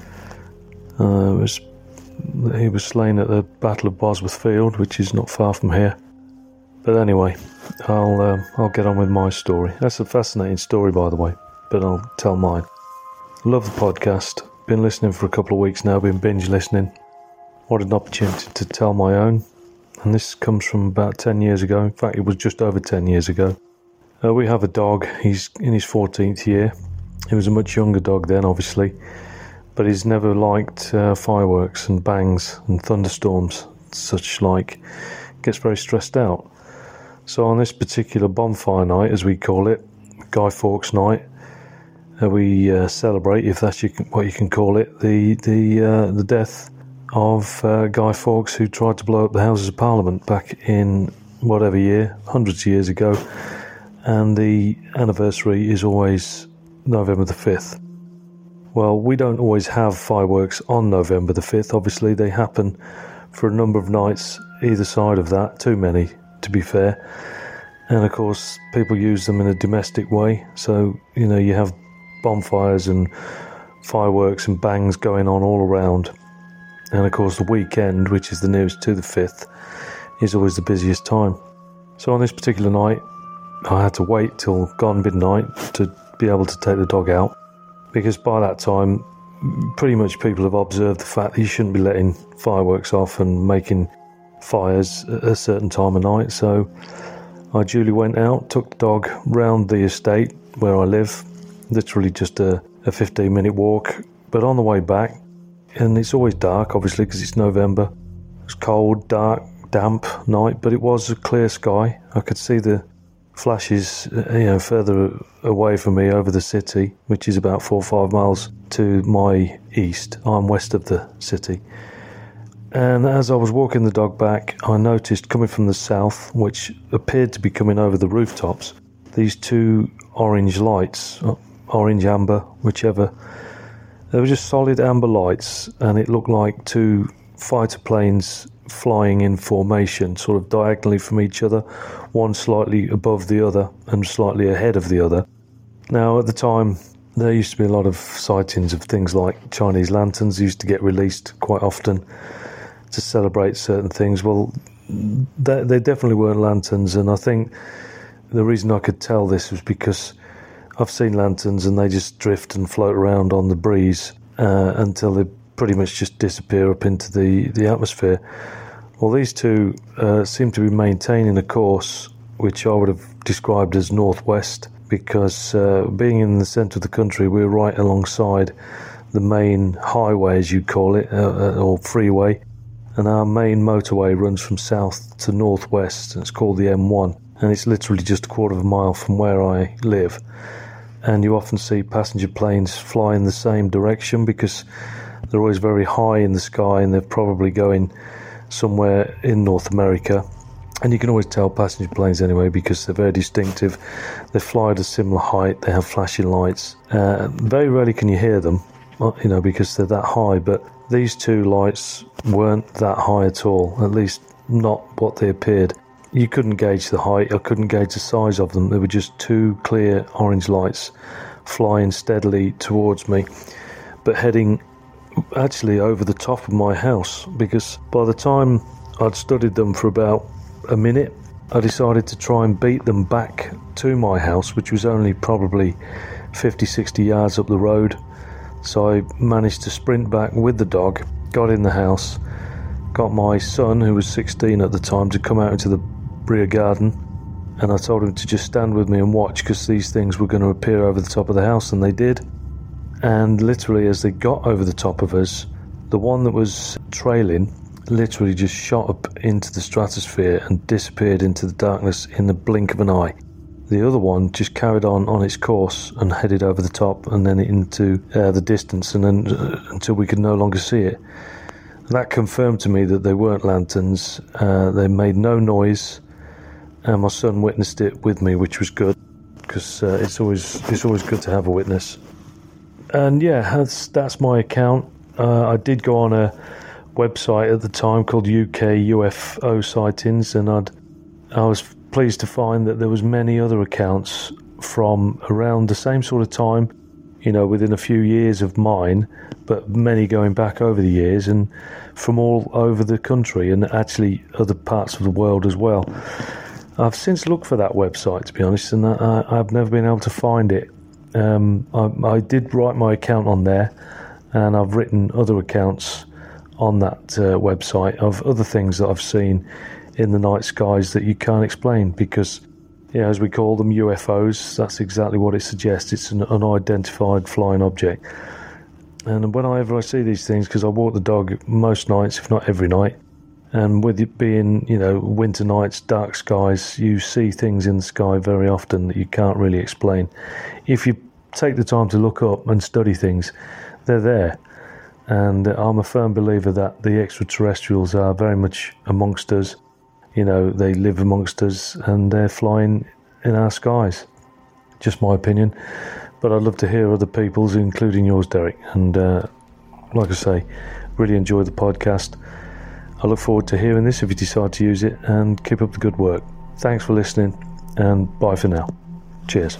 He was slain at the Battle of Bosworth Field, which is not far from here. But anyway, I'll get on with my story. That's a fascinating story, by the way, but I'll tell mine. Love the podcast. Been listening for a couple of weeks now, been binge listening. What an opportunity to tell my own. And this comes from about 10 years ago. In fact, it was just over 10 years ago. We have a dog. He's in his 14th year. He was a much younger dog then, obviously, but he's never liked fireworks and bangs and thunderstorms, such like. Gets very stressed out. So on this particular bonfire night, as we call it, Guy Fawkes night, we celebrate, if that's what you can call it, the death of Guy Fawkes, who tried to blow up the Houses of Parliament back in whatever year, hundreds of years ago, and the anniversary is always November the 5th. Well, we don't always have fireworks on November the 5th. Obviously, they happen for a number of nights either side of that, too many, to be fair. And of course, people use them in a domestic way. So, you have bonfires and fireworks and bangs going on all around. And of course, the weekend, which is the nearest to the 5th, is always the busiest time. So on this particular night, I had to wait till gone midnight to be able to take the dog out, because by that time, pretty much people have observed the fact that you shouldn't be letting fireworks off and making fires at a certain time of night. So I duly went out, took the dog round the estate where I live, literally just a 15-minute walk. But on the way back, and it's always dark, obviously, because it's November. It was cold, dark, damp night, but it was a clear sky. I could see the flashes, further away from me over the city, which is about 4 or 5 miles to my east. I'm west of the city. And as I was walking the dog back, I noticed coming from the south, which appeared to be coming over the rooftops, these two orange lights, orange, amber, whichever. They were just solid amber lights, and it looked like two fighter planes flying in formation, sort of diagonally from each other, one slightly above the other and slightly ahead of the other. Now, at the time, there used to be a lot of sightings of things like Chinese lanterns used to get released quite often to celebrate certain things. Well, they definitely weren't lanterns, and I think the reason I could tell this was because I've seen lanterns and they just drift and float around on the breeze until they pretty much just disappear up into the atmosphere. Well, these two seem to be maintaining a course which I would have described as northwest, because being in the centre of the country, we're right alongside the main highway, as you call it, or freeway, and our main motorway runs from south to northwest, and it's called the M1, and it's literally just a quarter of a mile from where I live. And you often see passenger planes fly in the same direction because they're always very high in the sky, and they're probably going somewhere in North America. And you can always tell passenger planes anyway because they're very distinctive. They fly at a similar height, they have flashing lights. Very rarely can you hear them, because they're that high, but these two lights weren't that high at all, at least not what they appeared. You couldn't gauge the height, I couldn't gauge the size of them. They were just two clear orange lights flying steadily towards me, but heading actually over the top of my house, because by the time I'd studied them for about a minute, I decided to try and beat them back to my house, which was only probably 50-60 yards up the road. So I managed to sprint back with the dog, got in the house, got my son, who was 16 at the time, to come out into the rear garden, and I told him to just stand with me and watch, because these things were going to appear over the top of the house, and they did. And literally as they got over the top of us, the one that was trailing literally just shot up into the stratosphere and disappeared into the darkness in the blink of an eye. The other one just carried on its course and headed over the top and then into the distance, and then until we could no longer see it. That confirmed to me that they weren't lanterns. They made no noise, and my son witnessed it with me, which was good, because it's always good to have a witness. And yeah, that's my account. I did go on a website at the time called UK UFO Sightings, and I was pleased to find that there was many other accounts from around the same sort of time, within a few years of mine, but many going back over the years, and from all over the country, and actually other parts of the world as well. I've since looked for that website, to be honest, and I've never been able to find it. I did write my account on there, and I've written other accounts on that website of other things that I've seen in the night skies that you can't explain, because as we call them, UFOs. That's exactly what it suggests. It's an unidentified flying object. And whenever I see these things, because I walk the dog most nights, if not every night, and with it being, winter nights, dark skies, you see things in the sky very often that you can't really explain. If you take the time to look up and study things, they're there. And I'm a firm believer that the extraterrestrials are very much amongst us. They live amongst us and they're flying in our skies. Just my opinion. But I'd love to hear other people's, including yours, Derek. And like I say, really enjoy the podcast. I look forward to hearing this if you decide to use it, and keep up the good work. Thanks for listening, and bye for now. Cheers.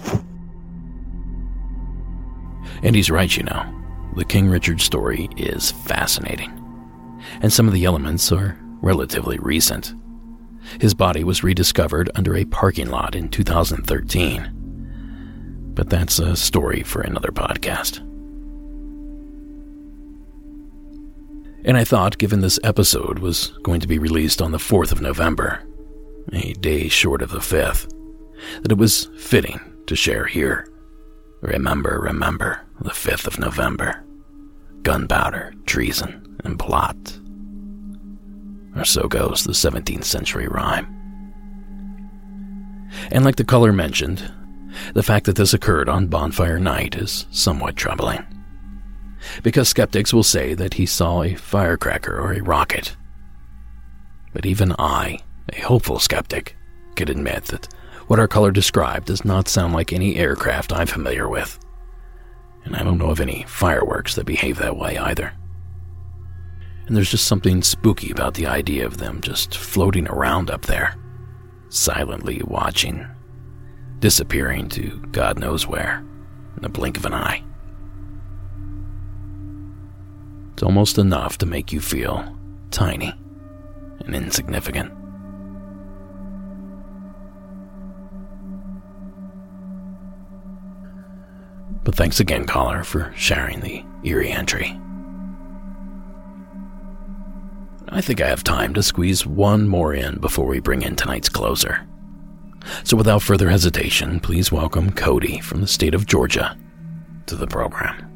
And he's right, The King Richard story is fascinating. And some of the elements are relatively recent. His body was rediscovered under a parking lot in 2013. But that's a story for another podcast. And I thought, given this episode was going to be released on the 4th of November, a day short of the 5th, that it was fitting to share here. Remember, the 5th of November. Gunpowder, treason, and plot. Or so goes the 17th century rhyme. And like the caller mentioned, the fact that this occurred on Bonfire Night is somewhat troubling. Because skeptics will say that he saw a firecracker or a rocket. But even I, a hopeful skeptic, could admit that what our caller described does not sound like any aircraft I'm familiar with. And I don't know of any fireworks that behave that way either. And there's just something spooky about the idea of them just floating around up there, silently watching, disappearing to God knows where, in the blink of an eye. It's almost enough to make you feel tiny and insignificant. But thanks again, caller, for sharing the eerie entry. I think I have time to squeeze one more in before we bring in tonight's closer. So without further hesitation, please welcome Cody from the state of Georgia to the program.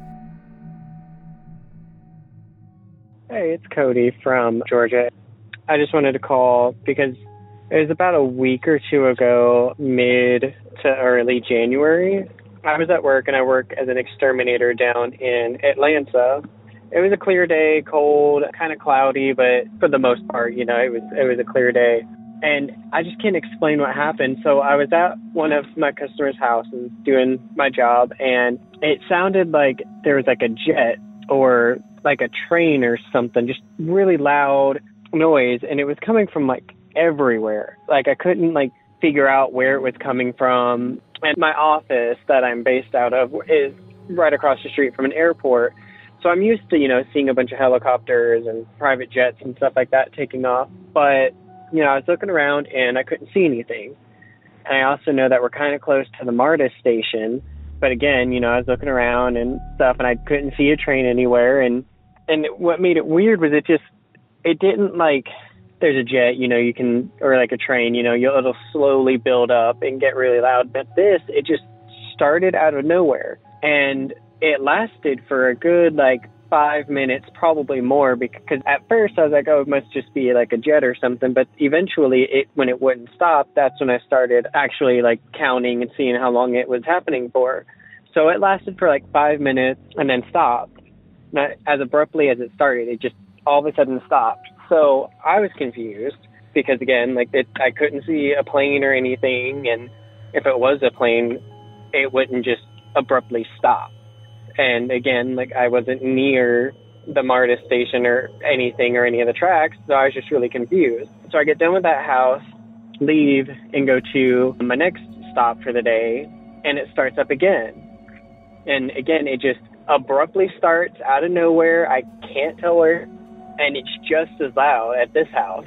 Hey, it's Cody from Georgia. I just wanted to call because it was about a week or two ago, mid to early January. I was at work, and I work as an exterminator down in Atlanta. It was a clear day, cold, kind of cloudy, but for the most part, it was a clear day. And I just can't explain what happened. So I was at one of my customers' houses doing my job, and it sounded like there was like a jet or like a train or something, just really loud noise. And it was coming from like everywhere. Like I couldn't figure out where it was coming from. And my office that I'm based out of is right across the street from an airport. So I'm used to, seeing a bunch of helicopters and private jets and stuff like that taking off. But, I was looking around and I couldn't see anything. And I also know that we're kind of close to the MARTA station. But again, I was looking around and stuff and I couldn't see a train anywhere. And what made it weird was it didn't there's a jet, you can, or like a train, it'll slowly build up and get really loud. But it just started out of nowhere. And it lasted for a good 5 minutes, probably more, because at first I was like, oh, it must just be like a jet or something. But eventually when it wouldn't stop, that's when I started actually counting and seeing how long it was happening for. So it lasted for 5 minutes and then stopped. Not as abruptly as it started, it just all of a sudden stopped. So I was confused because, again, I couldn't see a plane or anything. And if it was a plane, it wouldn't just abruptly stop. And again, I wasn't near the MARTA station or anything or any of the tracks. So I was just really confused. So I get done with that house, leave, and go to my next stop for the day. And it starts up again. And again, it just abruptly starts out of nowhere. I can't tell where. And it's just as loud at this house.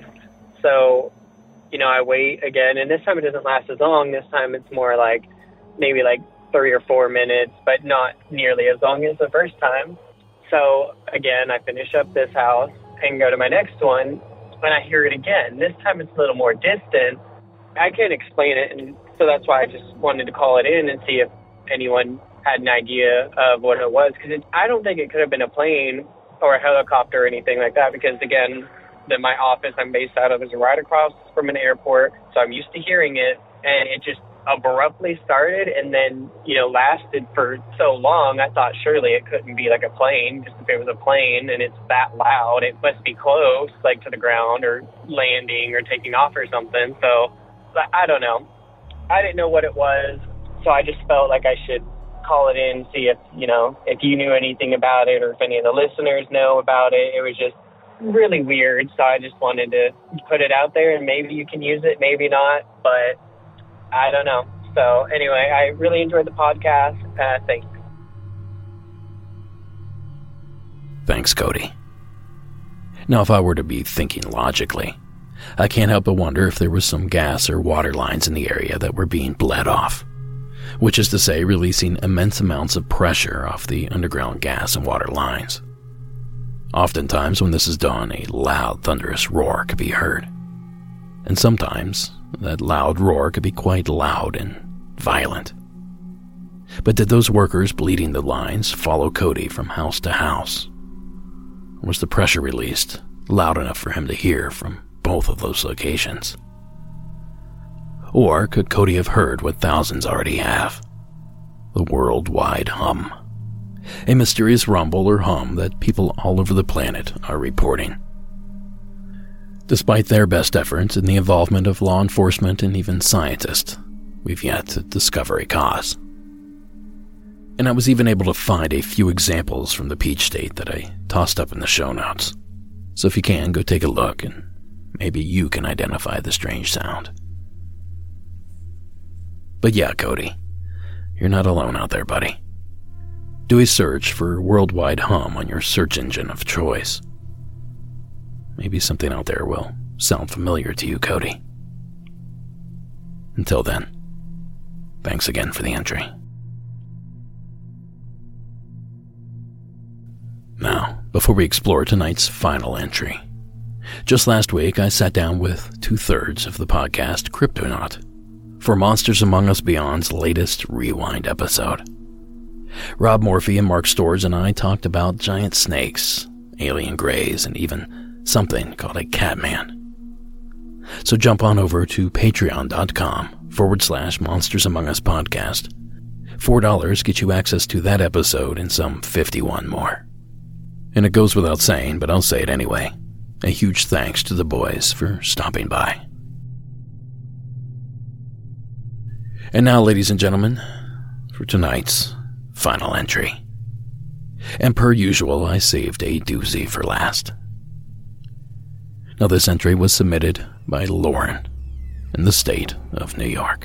So, I wait again. And this time it doesn't last as long. This time it's more maybe 3 or 4 minutes, but not nearly as long as the first time. So, again, I finish up this house and go to my next one. And I hear it again. This time it's a little more distant. I can't explain it. And So that's why I just wanted to call it in and see if anyone had an idea of what it was. Because I don't think it could have been a plane or a helicopter or anything like that, because, again, my office I'm based out of is right across from an airport, so I'm used to hearing it, and it just abruptly started and then, lasted for so long. I thought surely it couldn't be like a plane, just if it was a plane and it's that loud, it must be close, like to the ground or landing or taking off or something. So I don't know. I didn't know what it was, so I just felt like I should call it in, see if you knew anything about it or if any of the listeners know about it. It was just really weird, so I just wanted to put it out there, and maybe you can use it, maybe not, but I don't know. So anyway, I really enjoyed the podcast. Thanks. Thanks, Cody. Now, if I were to be thinking logically, I can't help but wonder if there was some gas or water lines in the area that were being bled off, which is to say, releasing immense amounts of pressure off the underground gas and water lines. Oftentimes, when this is done, a loud, thunderous roar could be heard. And sometimes, that loud roar could be quite loud and violent. But did those workers bleeding the lines follow Cody from house to house? Or was the pressure released loud enough for him to hear from both of those locations? Or could Cody have heard what thousands already have? The worldwide hum. A mysterious rumble or hum that people all over the planet are reporting. Despite their best efforts and the involvement of law enforcement and even scientists, we've yet to discover a cause. And I was even able to find a few examples from the Peach State that I tossed up in the show notes. So if you can, go take a look and maybe you can identify the strange sound. But yeah, Cody, you're not alone out there, buddy. Do a search for worldwide hum on your search engine of choice. Maybe something out there will sound familiar to you, Cody. Until then, thanks again for the entry. Now, before we explore tonight's final entry, just last week I sat down with 2/3 of the podcast Cryptonaut for Monsters Among Us Beyond's latest Rewind episode. Rob Morphy and Mark Storrs and I talked about giant snakes, alien greys, and even something called a Catman. So jump on over to patreon.com/Monsters Among Us podcast. $4 gets you access to that episode and some 51 more. And it goes without saying, but I'll say it anyway. A huge thanks to the boys for stopping by. And now, ladies and gentlemen, for tonight's final entry. And per usual, I saved a doozy for last. Now, this entry was submitted by Lauren in the state of New York.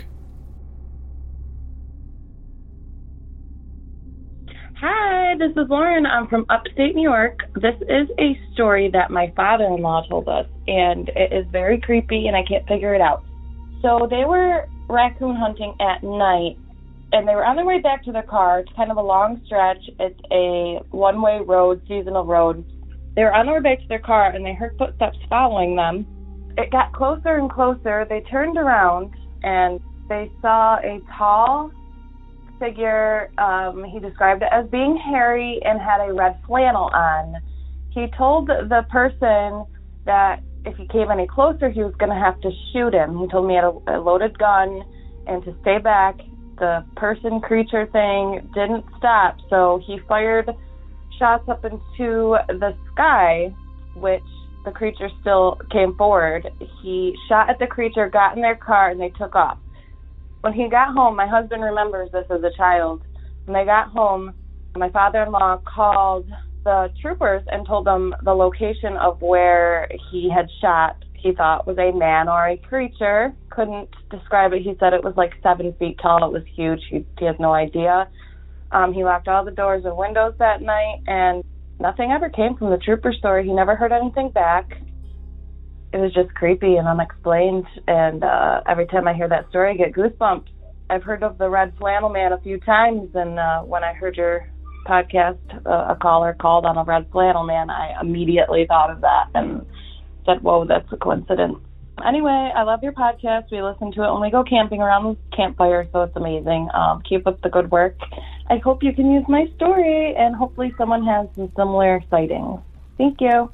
Hi, this is Lauren. I'm from upstate New York. This is a story that my father-in-law told us, and it is very creepy, and I can't figure it out. So they were raccoon hunting at night, and they were on their way back to their car. It's kind of a long stretch. It's a one-way road, seasonal road. They were on their way back to their car, and they heard footsteps following them. It got closer and closer. They turned around, and they saw a tall figure. He described it as being hairy and had a red flannel on. He told the person that if he came any closer, he was going to have to shoot him. He told me he had a loaded gun and to stay back. The person creature thing didn't stop, so he fired shots up into the sky, which the creature still came forward. He shot at the creature, got in their car, and they took off. When he got home, my husband remembers this as a child. When they got home, my father-in-law called the troopers and told them the location of where he had shot. He thought was a man or a creature. Couldn't describe it. He said it was like 7 feet tall. It was huge. He has no idea. He locked all the doors and windows that night, and nothing ever came from the trooper story. He never heard anything back. It was just creepy and unexplained, and every time I hear that story, I get goosebumps. I've heard of the red flannel man a few times, and when I heard your podcast, a caller called on a red flannel man, I immediately thought of that and said, whoa, that's a coincidence. Anyway, I love your podcast. We listen to it when we go camping around the campfire, so it's amazing. Keep up the good work. I hope you can use my story, and hopefully someone has some similar sightings. Thank you.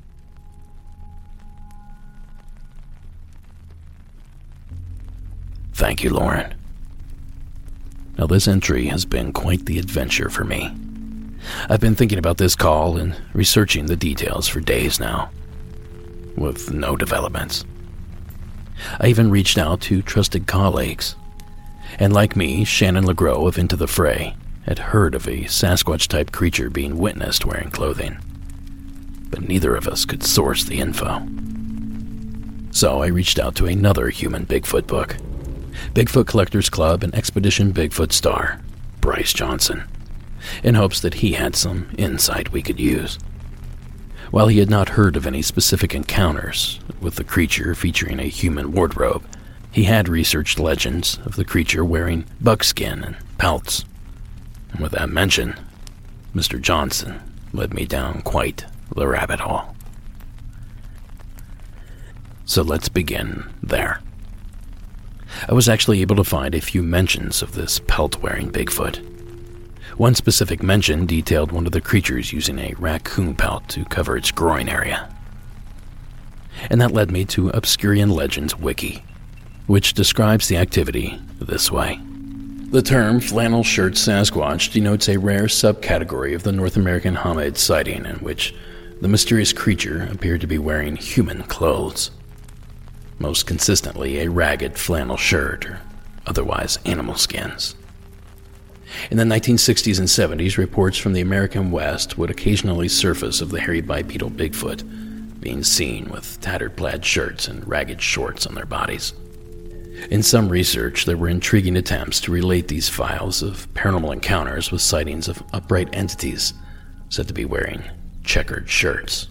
Thank you, Lauren. Now, this entry has been quite the adventure for me. I've been thinking about this call and researching the details for days now, with no developments. I even reached out to trusted colleagues, and like me, Shannon LeGros of Into the Fray had heard of a Sasquatch-type creature being witnessed wearing clothing, but neither of us could source the info. So I reached out to another human Bigfoot book, Bigfoot Collectors Club and Expedition Bigfoot star, Bryce Johnson, in hopes that he had some insight we could use. While he had not heard of any specific encounters with the creature featuring a human wardrobe, he had researched legends of the creature wearing buckskin and pelts. And with that mention, Mr. Johnson led me down quite the rabbit hole. So let's begin there. I was actually able to find a few mentions of this pelt-wearing Bigfoot. One specific mention detailed one of the creatures using a raccoon pelt to cover its groin area. And that led me to Obscurian Legends Wiki, which describes the activity this way. The term flannel shirt Sasquatch denotes a rare subcategory of the North American hominid sighting in which the mysterious creature appeared to be wearing human clothes. Most consistently a ragged flannel shirt or otherwise animal skins. In the 1960s and 70s, reports from the American West would occasionally surface of the hairy bipedal Bigfoot being seen with tattered plaid shirts and ragged shorts on their bodies. In some research, there were intriguing attempts to relate these files of paranormal encounters with sightings of upright entities said to be wearing checkered shirts.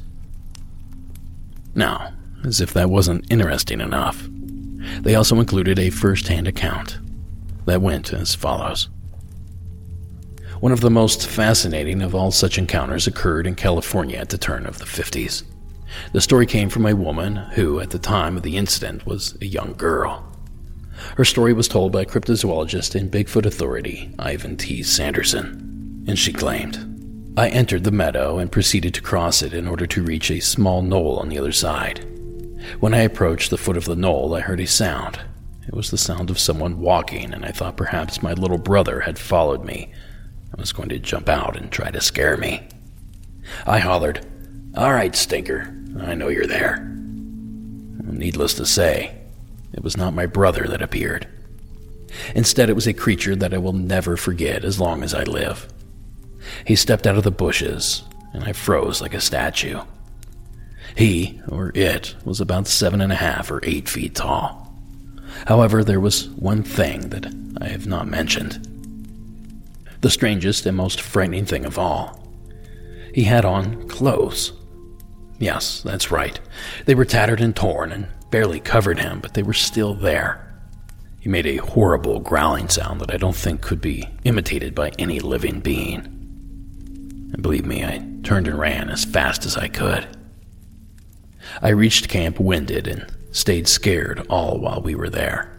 Now, as if that wasn't interesting enough, they also included a first-hand account that went as follows. One of the most fascinating of all such encounters occurred in California at the turn of the 50s. The story came from a woman who, at the time of the incident, was a young girl. Her story was told by cryptozoologist and Bigfoot authority Ivan T. Sanderson, and she claimed, "I entered the meadow and proceeded to cross it in order to reach a small knoll on the other side. When I approached the foot of the knoll, I heard a sound. It was the sound of someone walking, and I thought perhaps my little brother had followed me and was going to jump out and try to scare me. I hollered, 'All right, stinker, I know you're there.' Needless to say, it was not my brother that appeared. Instead, it was a creature that I will never forget as long as I live. He stepped out of the bushes, and I froze like a statue. He, or it, was about 7.5 or 8 feet tall. However, there was one thing that I have not mentioned. The strangest and most frightening thing of all. He had on clothes. Yes, that's right. They were tattered and torn and barely covered him, but they were still there. He made a horrible growling sound that I don't think could be imitated by any living being. And believe me, I turned and ran as fast as I could. I reached camp winded and stayed scared all while we were there.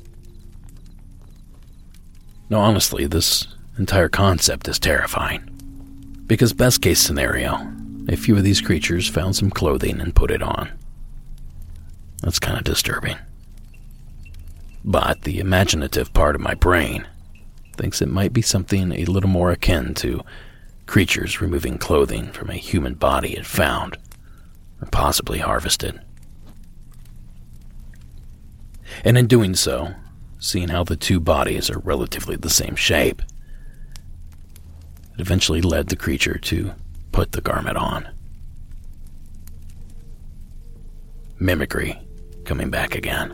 Now, honestly, this entire concept is terrifying. Because best case scenario, a few of these creatures found some clothing and put it on. That's kind of disturbing. But the imaginative part of my brain thinks it might be something a little more akin to creatures removing clothing from a human body it found, or possibly harvested. And in doing so, seeing how the two bodies are relatively the same shape, it eventually led the creature to put the garment on. Mimicry coming back again.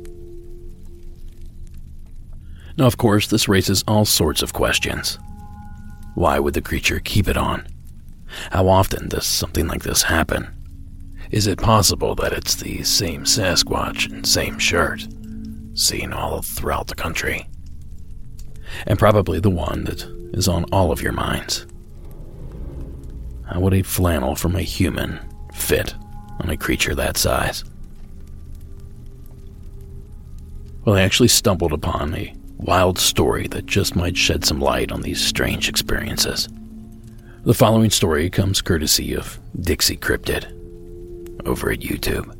Now, of course, this raises all sorts of questions. Why would the creature keep it on? How often does something like this happen? Is it possible that it's the same Sasquatch and same shirt, seen all throughout the country? And probably the one that is on all of your minds. How would a flannel from a human fit on a creature that size? Well, I actually stumbled upon a wild story that just might shed some light on these strange experiences. The following story comes courtesy of Dixie Cryptid over at YouTube.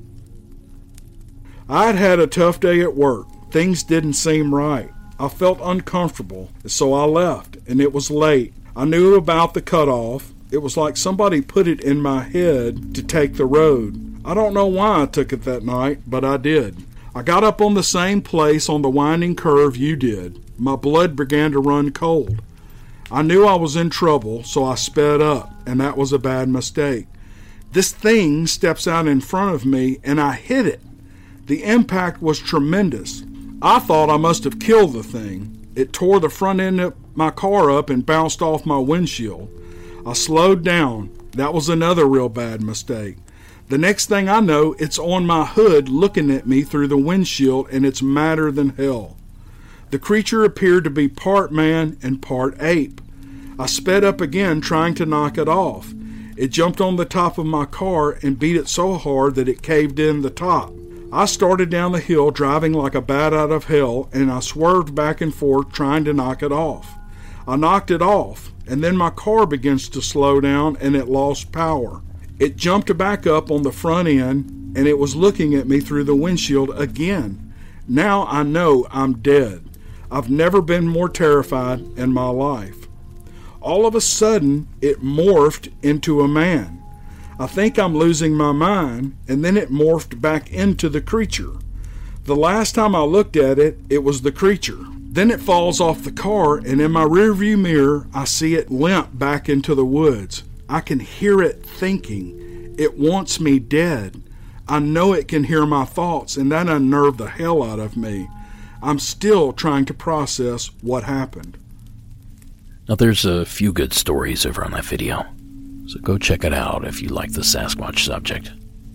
I'd had a tough day at work. Things didn't seem right. I felt uncomfortable, so I left, and it was late. I knew about the cutoff. It was like somebody put it in my head to take the road. I don't know why I took it that night, but I did. I got up on the same place on the winding curve you did. My blood began to run cold. I knew I was in trouble, so I sped up, and that was a bad mistake. This thing steps out in front of me, and I hit it. The impact was tremendous. I thought I must have killed the thing. It tore the front end of my car up and bounced off my windshield. I slowed down. That was another real bad mistake. The next thing I know, it's on my hood looking at me through the windshield, and it's madder than hell. The creature appeared to be part man and part ape. I sped up again, trying to knock it off. It jumped on the top of my car and beat it so hard that it caved in the top. I started down the hill driving like a bat out of hell, and I swerved back and forth trying to knock it off. I knocked it off, and then my car begins to slow down and it lost power. It jumped back up on the front end, and it was looking at me through the windshield again. Now I know I'm dead. I've never been more terrified in my life. All of a sudden, it morphed into a man. I think I'm losing my mind, and then it morphed back into the creature. The last time I looked at it, it was the creature. Then it falls off the car, and in my rearview mirror, I see it limp back into the woods. I can hear it thinking. It wants me dead. I know it can hear my thoughts, and that unnerved the hell out of me. I'm still trying to process what happened. Now, there's a few good stories over on that video, so go check it out if you like the Sasquatch subject.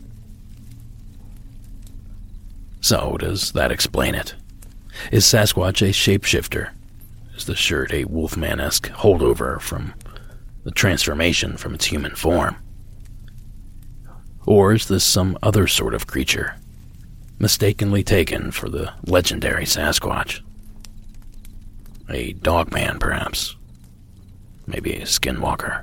So, does that explain it? Is Sasquatch a shapeshifter? Is the shirt a Wolfman-esque holdover from the transformation from its human form? Or is this some other sort of creature, mistakenly taken for the legendary Sasquatch? A dogman, perhaps? Maybe a skinwalker?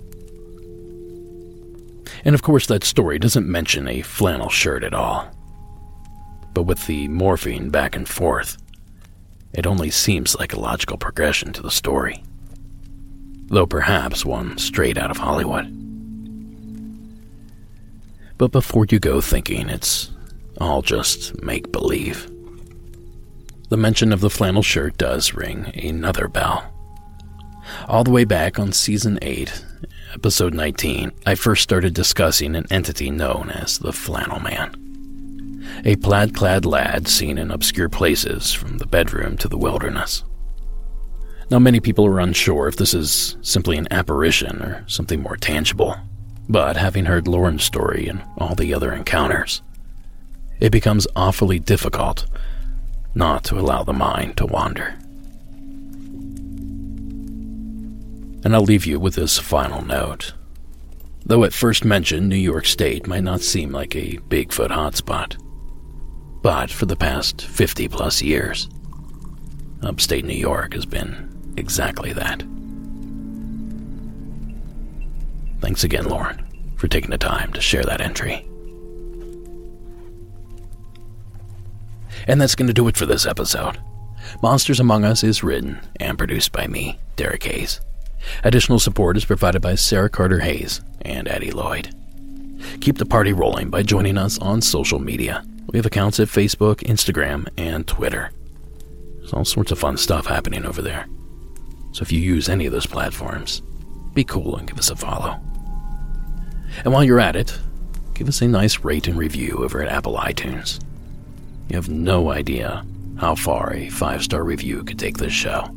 And of course that story doesn't mention a flannel shirt at all. But with the morphing back and forth, it only seems like a logical progression to the story. Though perhaps one straight out of Hollywood. But before you go thinking it's all just make-believe, the mention of the flannel shirt does ring another bell. All the way back on Season 8, Episode 19, I first started discussing an entity known as the Flannel Man. A plaid-clad lad seen in obscure places from the bedroom to the wilderness. Now, many people are unsure if this is simply an apparition or something more tangible, but having heard Lauren's story and all the other encounters, it becomes awfully difficult not to allow the mind to wander. And I'll leave you with this final note. Though at first mention, New York State might not seem like a Bigfoot hotspot, but for the past 50-plus years, upstate New York has been exactly that. Thanks again, Lauren, for taking the time to share that entry. And that's going to do it for this episode. Monsters Among Us is written and produced by me, Derek Hayes. Additional support is provided by Sarah Carter Hayes and Addie Lloyd. Keep the party rolling by joining us on social media. We have accounts at Facebook, Instagram, and Twitter. There's all sorts of fun stuff happening over there. So if you use any of those platforms, be cool and give us a follow. And while you're at it, give us a nice rate and review over at Apple iTunes. You have no idea how far a 5-star review could take this show.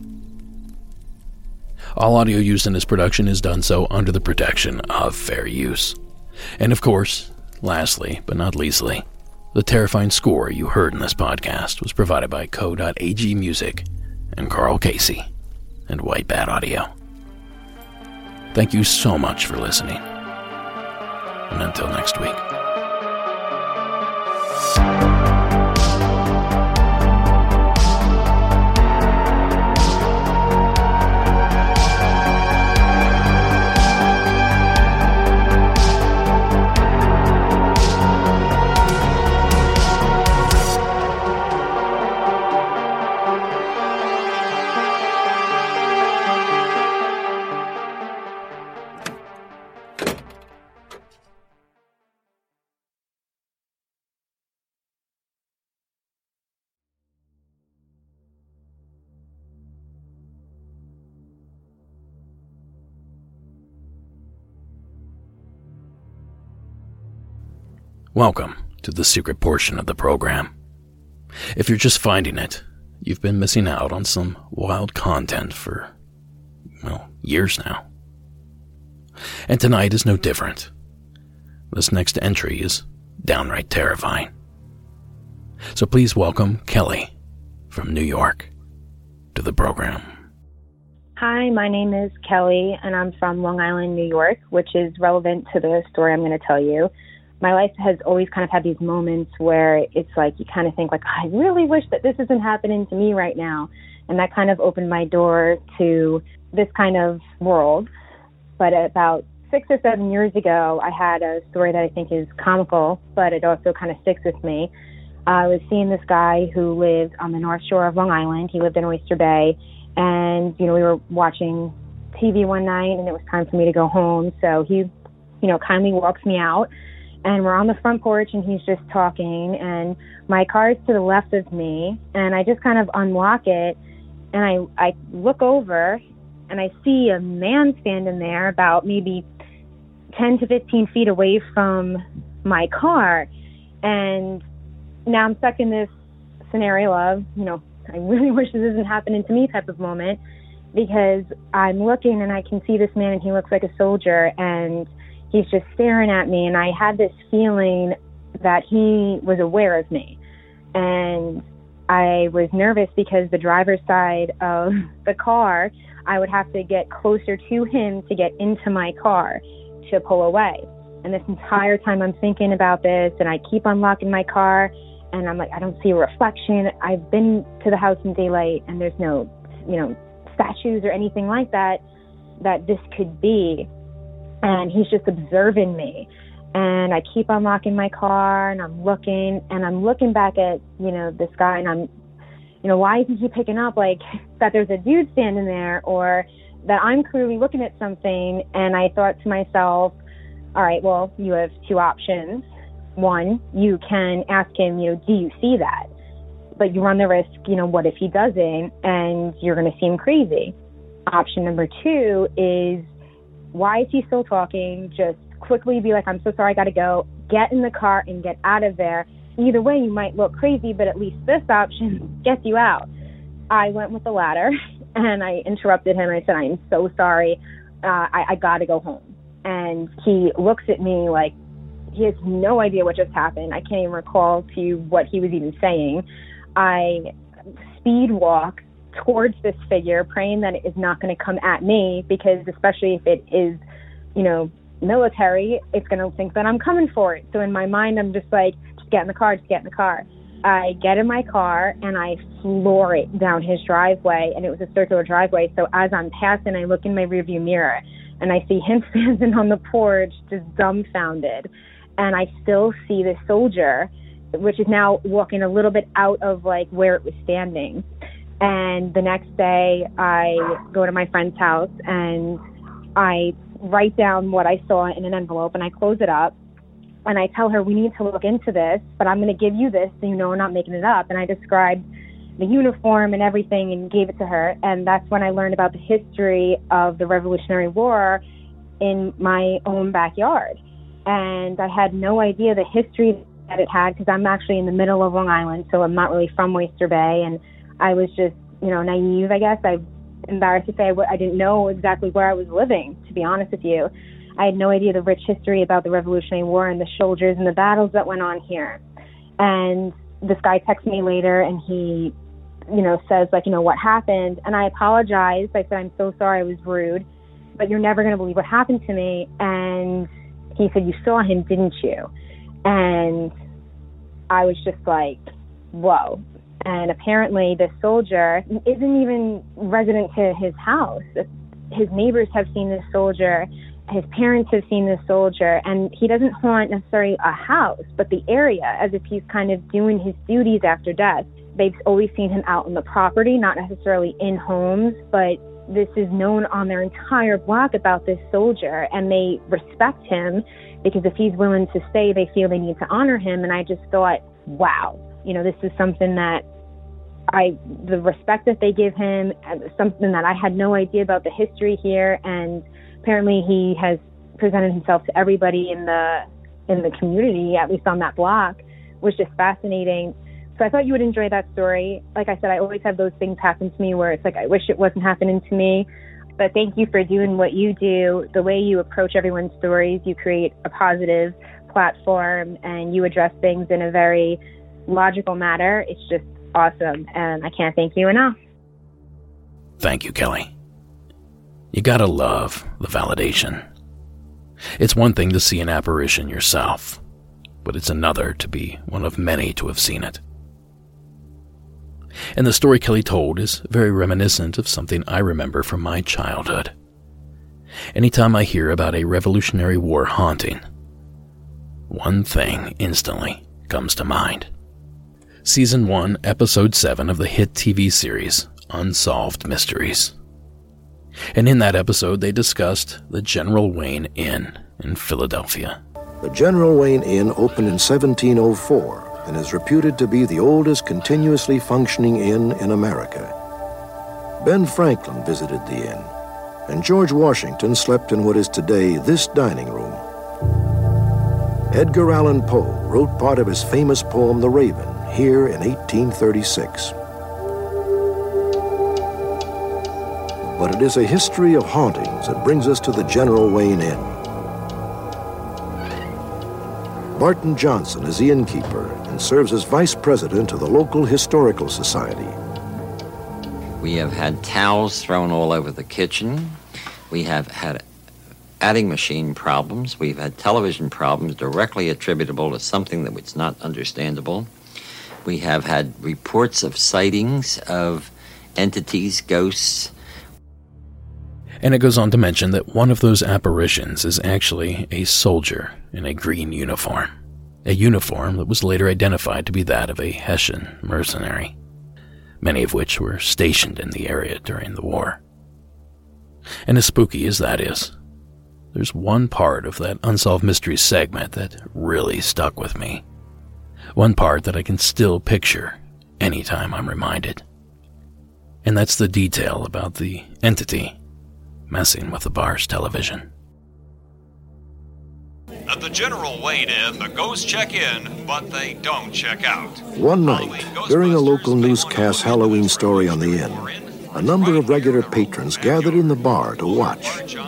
All audio used in this production is done so under the protection of fair use. And of course, lastly but not leastly, the terrifying score you heard in this podcast was provided by Co.AG Music and Carl Casey and White Bat Audio. Thank you so much for listening. And until next week. Welcome to the secret portion of the program. If you're just finding it, you've been missing out on some wild content for, years now. And tonight is no different. This next entry is downright terrifying. So please welcome Kelly from New York to the program. Hi, my name is Kelly, and I'm from Long Island, New York, which is relevant to the story I'm going to tell you. My life has always kind of had these moments where it's like you kind of think like, I really wish that this isn't happening to me right now. And that kind of opened my door to this kind of world. But about 6 or 7 years ago, I had a story that I think is comical, but it also kind of sticks with me. I was seeing this guy who lived on the North Shore of Long Island. He lived in Oyster Bay. And, we were watching TV one night, and it was time for me to go home. So he, kindly walks me out. And we're on the front porch, and he's just talking, and my car is to the left of me, and I just kind of unlock it, and I look over, and I see a man standing there about maybe 10 to 15 feet away from my car, and now I'm stuck in this scenario of, I really wish this isn't happening to me type of moment, because I'm looking, and I can see this man, and he looks like a soldier, and he's just staring at me, and I had this feeling that he was aware of me. And I was nervous because the driver's side of the car, I would have to get closer to him to get into my car to pull away. And this entire time I'm thinking about this, and I keep unlocking my car, and I'm like, I don't see a reflection. I've been to the house in daylight, and there's no, statues or anything like that this could be. And he's just observing me. And I keep unlocking my car, and I'm looking back at, this guy, and I'm, why isn't he picking up, like, that there's a dude standing there, or that I'm clearly looking at something? And I thought to myself, all right, well, you have two options. One, you can ask him, do you see that? But you run the risk, what if he doesn't, and you're going to seem crazy. Option number two is, why is he still talking? Just quickly be like, I'm so sorry, I got to go. Get in the car and get out of there. Either way, you might look crazy, but at least this option gets you out. I went with the latter, and I interrupted him. I said, I'm so sorry. I got to go home. And he looks at me like he has no idea what just happened. I can't even recall to you what he was even saying. I speed walk towards this figure, praying that it is not going to come at me, because especially if it is, military, it's going to think that I'm coming for it. So in my mind, I'm just like, just get in the car. I get in my car, and I floor it down his driveway, and it was a circular driveway. So as I'm passing, I look in my rearview mirror, and I see him standing on the porch, just dumbfounded. And I still see this soldier, which is now walking a little bit out of like where it was standing. And the next day, I go to my friend's house, and I write down what I saw in an envelope, and I close it up, and I tell her, we need to look into this, but I'm going to give you this so I'm not making it up. And I described the uniform and everything and gave it to her. And that's when I learned about the history of the Revolutionary War in my own backyard. And I had no idea the history that it had, because I'm actually in the middle of Long Island, so I'm not really from Oyster Bay, and I was just, naive, I guess. I'm embarrassed to say I didn't know exactly where I was living, to be honest with you. I had no idea the rich history about the Revolutionary War and the soldiers and the battles that went on here. And this guy texts me later, and he, says, what happened? And I apologized. I said, I'm so sorry I was rude, but you're never going to believe what happened to me. And he said, you saw him, didn't you? And I was just like, whoa. And apparently this soldier isn't even resident to his house. His neighbors have seen this soldier. His parents have seen this soldier. And he doesn't haunt necessarily a house, but the area, as if he's kind of doing his duties after death. They've always seen him out on the property, not necessarily in homes, but this is known on their entire block about this soldier, and they respect him because if he's willing to stay, they feel they need to honor him. And I just thought, wow, this is something that the respect that they give him, something that I had no idea about the history here. And apparently he has presented himself to everybody in the in the community, at least on that block, was just fascinating. So I thought you would enjoy that story. Like I said, I always have those things happen to me where it's like, I wish it wasn't happening to me. But thank you for doing what you do. The way you approach everyone's stories, you create a positive platform and you address things in a very logical manner. It's just awesome. And I can't thank you enough. Thank you, Kelly. You gotta love the validation. It's one thing to see an apparition yourself, but it's another to be one of many to have seen it. And the story Kelly told is very reminiscent of something I remember from my childhood. Anytime I hear about a Revolutionary War haunting, one thing instantly comes to mind. Season 1, Episode 7 of the hit TV series, Unsolved Mysteries. And in that episode, they discussed the General Wayne Inn in Philadelphia. The General Wayne Inn opened in 1704 and is reputed to be the oldest continuously functioning inn in America. Ben Franklin visited the inn, and George Washington slept in what is today this dining room. Edgar Allan Poe wrote part of his famous poem, The Raven, here in 1836. But it is a history of hauntings that brings us to the General Wayne Inn. Barton Johnson is the innkeeper and serves as vice president of the local historical society. We have had towels thrown all over the kitchen. We have had adding machine problems. We've had television problems directly attributable to something that was not understandable. We have had reports of sightings of entities, ghosts. And it goes on to mention that one of those apparitions is actually a soldier in a green uniform. A uniform that was later identified to be that of a Hessian mercenary, many of which were stationed in the area during the war. And as spooky as that is, there's one part of that Unsolved Mysteries segment that really stuck with me. One part that I can still picture anytime I'm reminded. And that's the detail about the entity messing with the bar's television. At the General Wayne Inn, the ghosts check in, but they don't check out. One night, during a local newscast Halloween story on the inn, a number of regular patrons gathered in the bar to watch.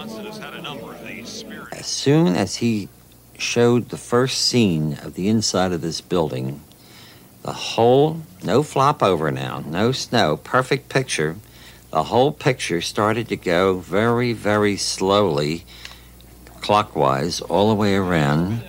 As soon as he showed the first scene of the inside of this building, the whole, no flop over now, no snow, perfect picture, the whole picture started to go very, very slowly, clockwise, all the way around.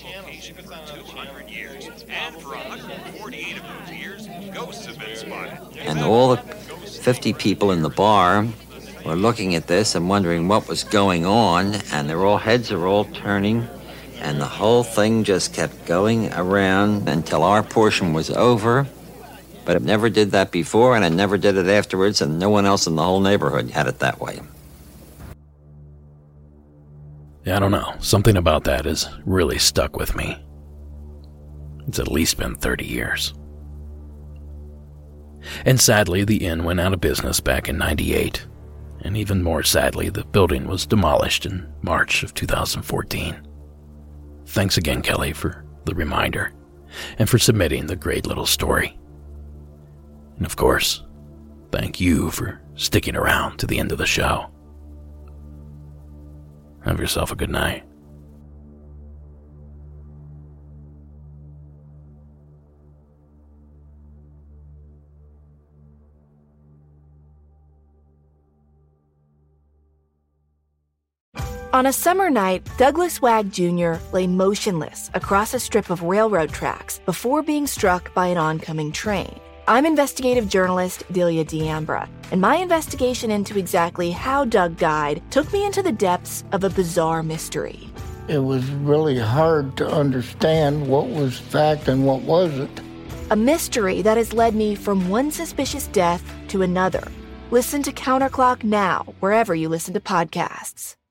And all the 50 people in the bar were looking at this and wondering what was going on, and their heads are all turning, and the whole thing just kept going around until our portion was over. But it never did that before, and it never did it afterwards, and no one else in the whole neighborhood had it that way. Yeah, I don't know. Something about that has really stuck with me. It's at least been 30 years. And sadly, the inn went out of business back in '98. And even more sadly, the building was demolished in March of 2014. Thanks again, Kelly, for the reminder, and for submitting the great little story. And of course, thank you for sticking around to the end of the show. Have yourself a good night. On a summer night, Douglas Wag Jr. lay motionless across a strip of railroad tracks before being struck by an oncoming train. I'm investigative journalist Delia D'Ambra, and my investigation into exactly how Doug died took me into the depths of a bizarre mystery. It was really hard to understand what was fact and what wasn't. A mystery that has led me from one suspicious death to another. Listen to Counterclock now, wherever you listen to podcasts.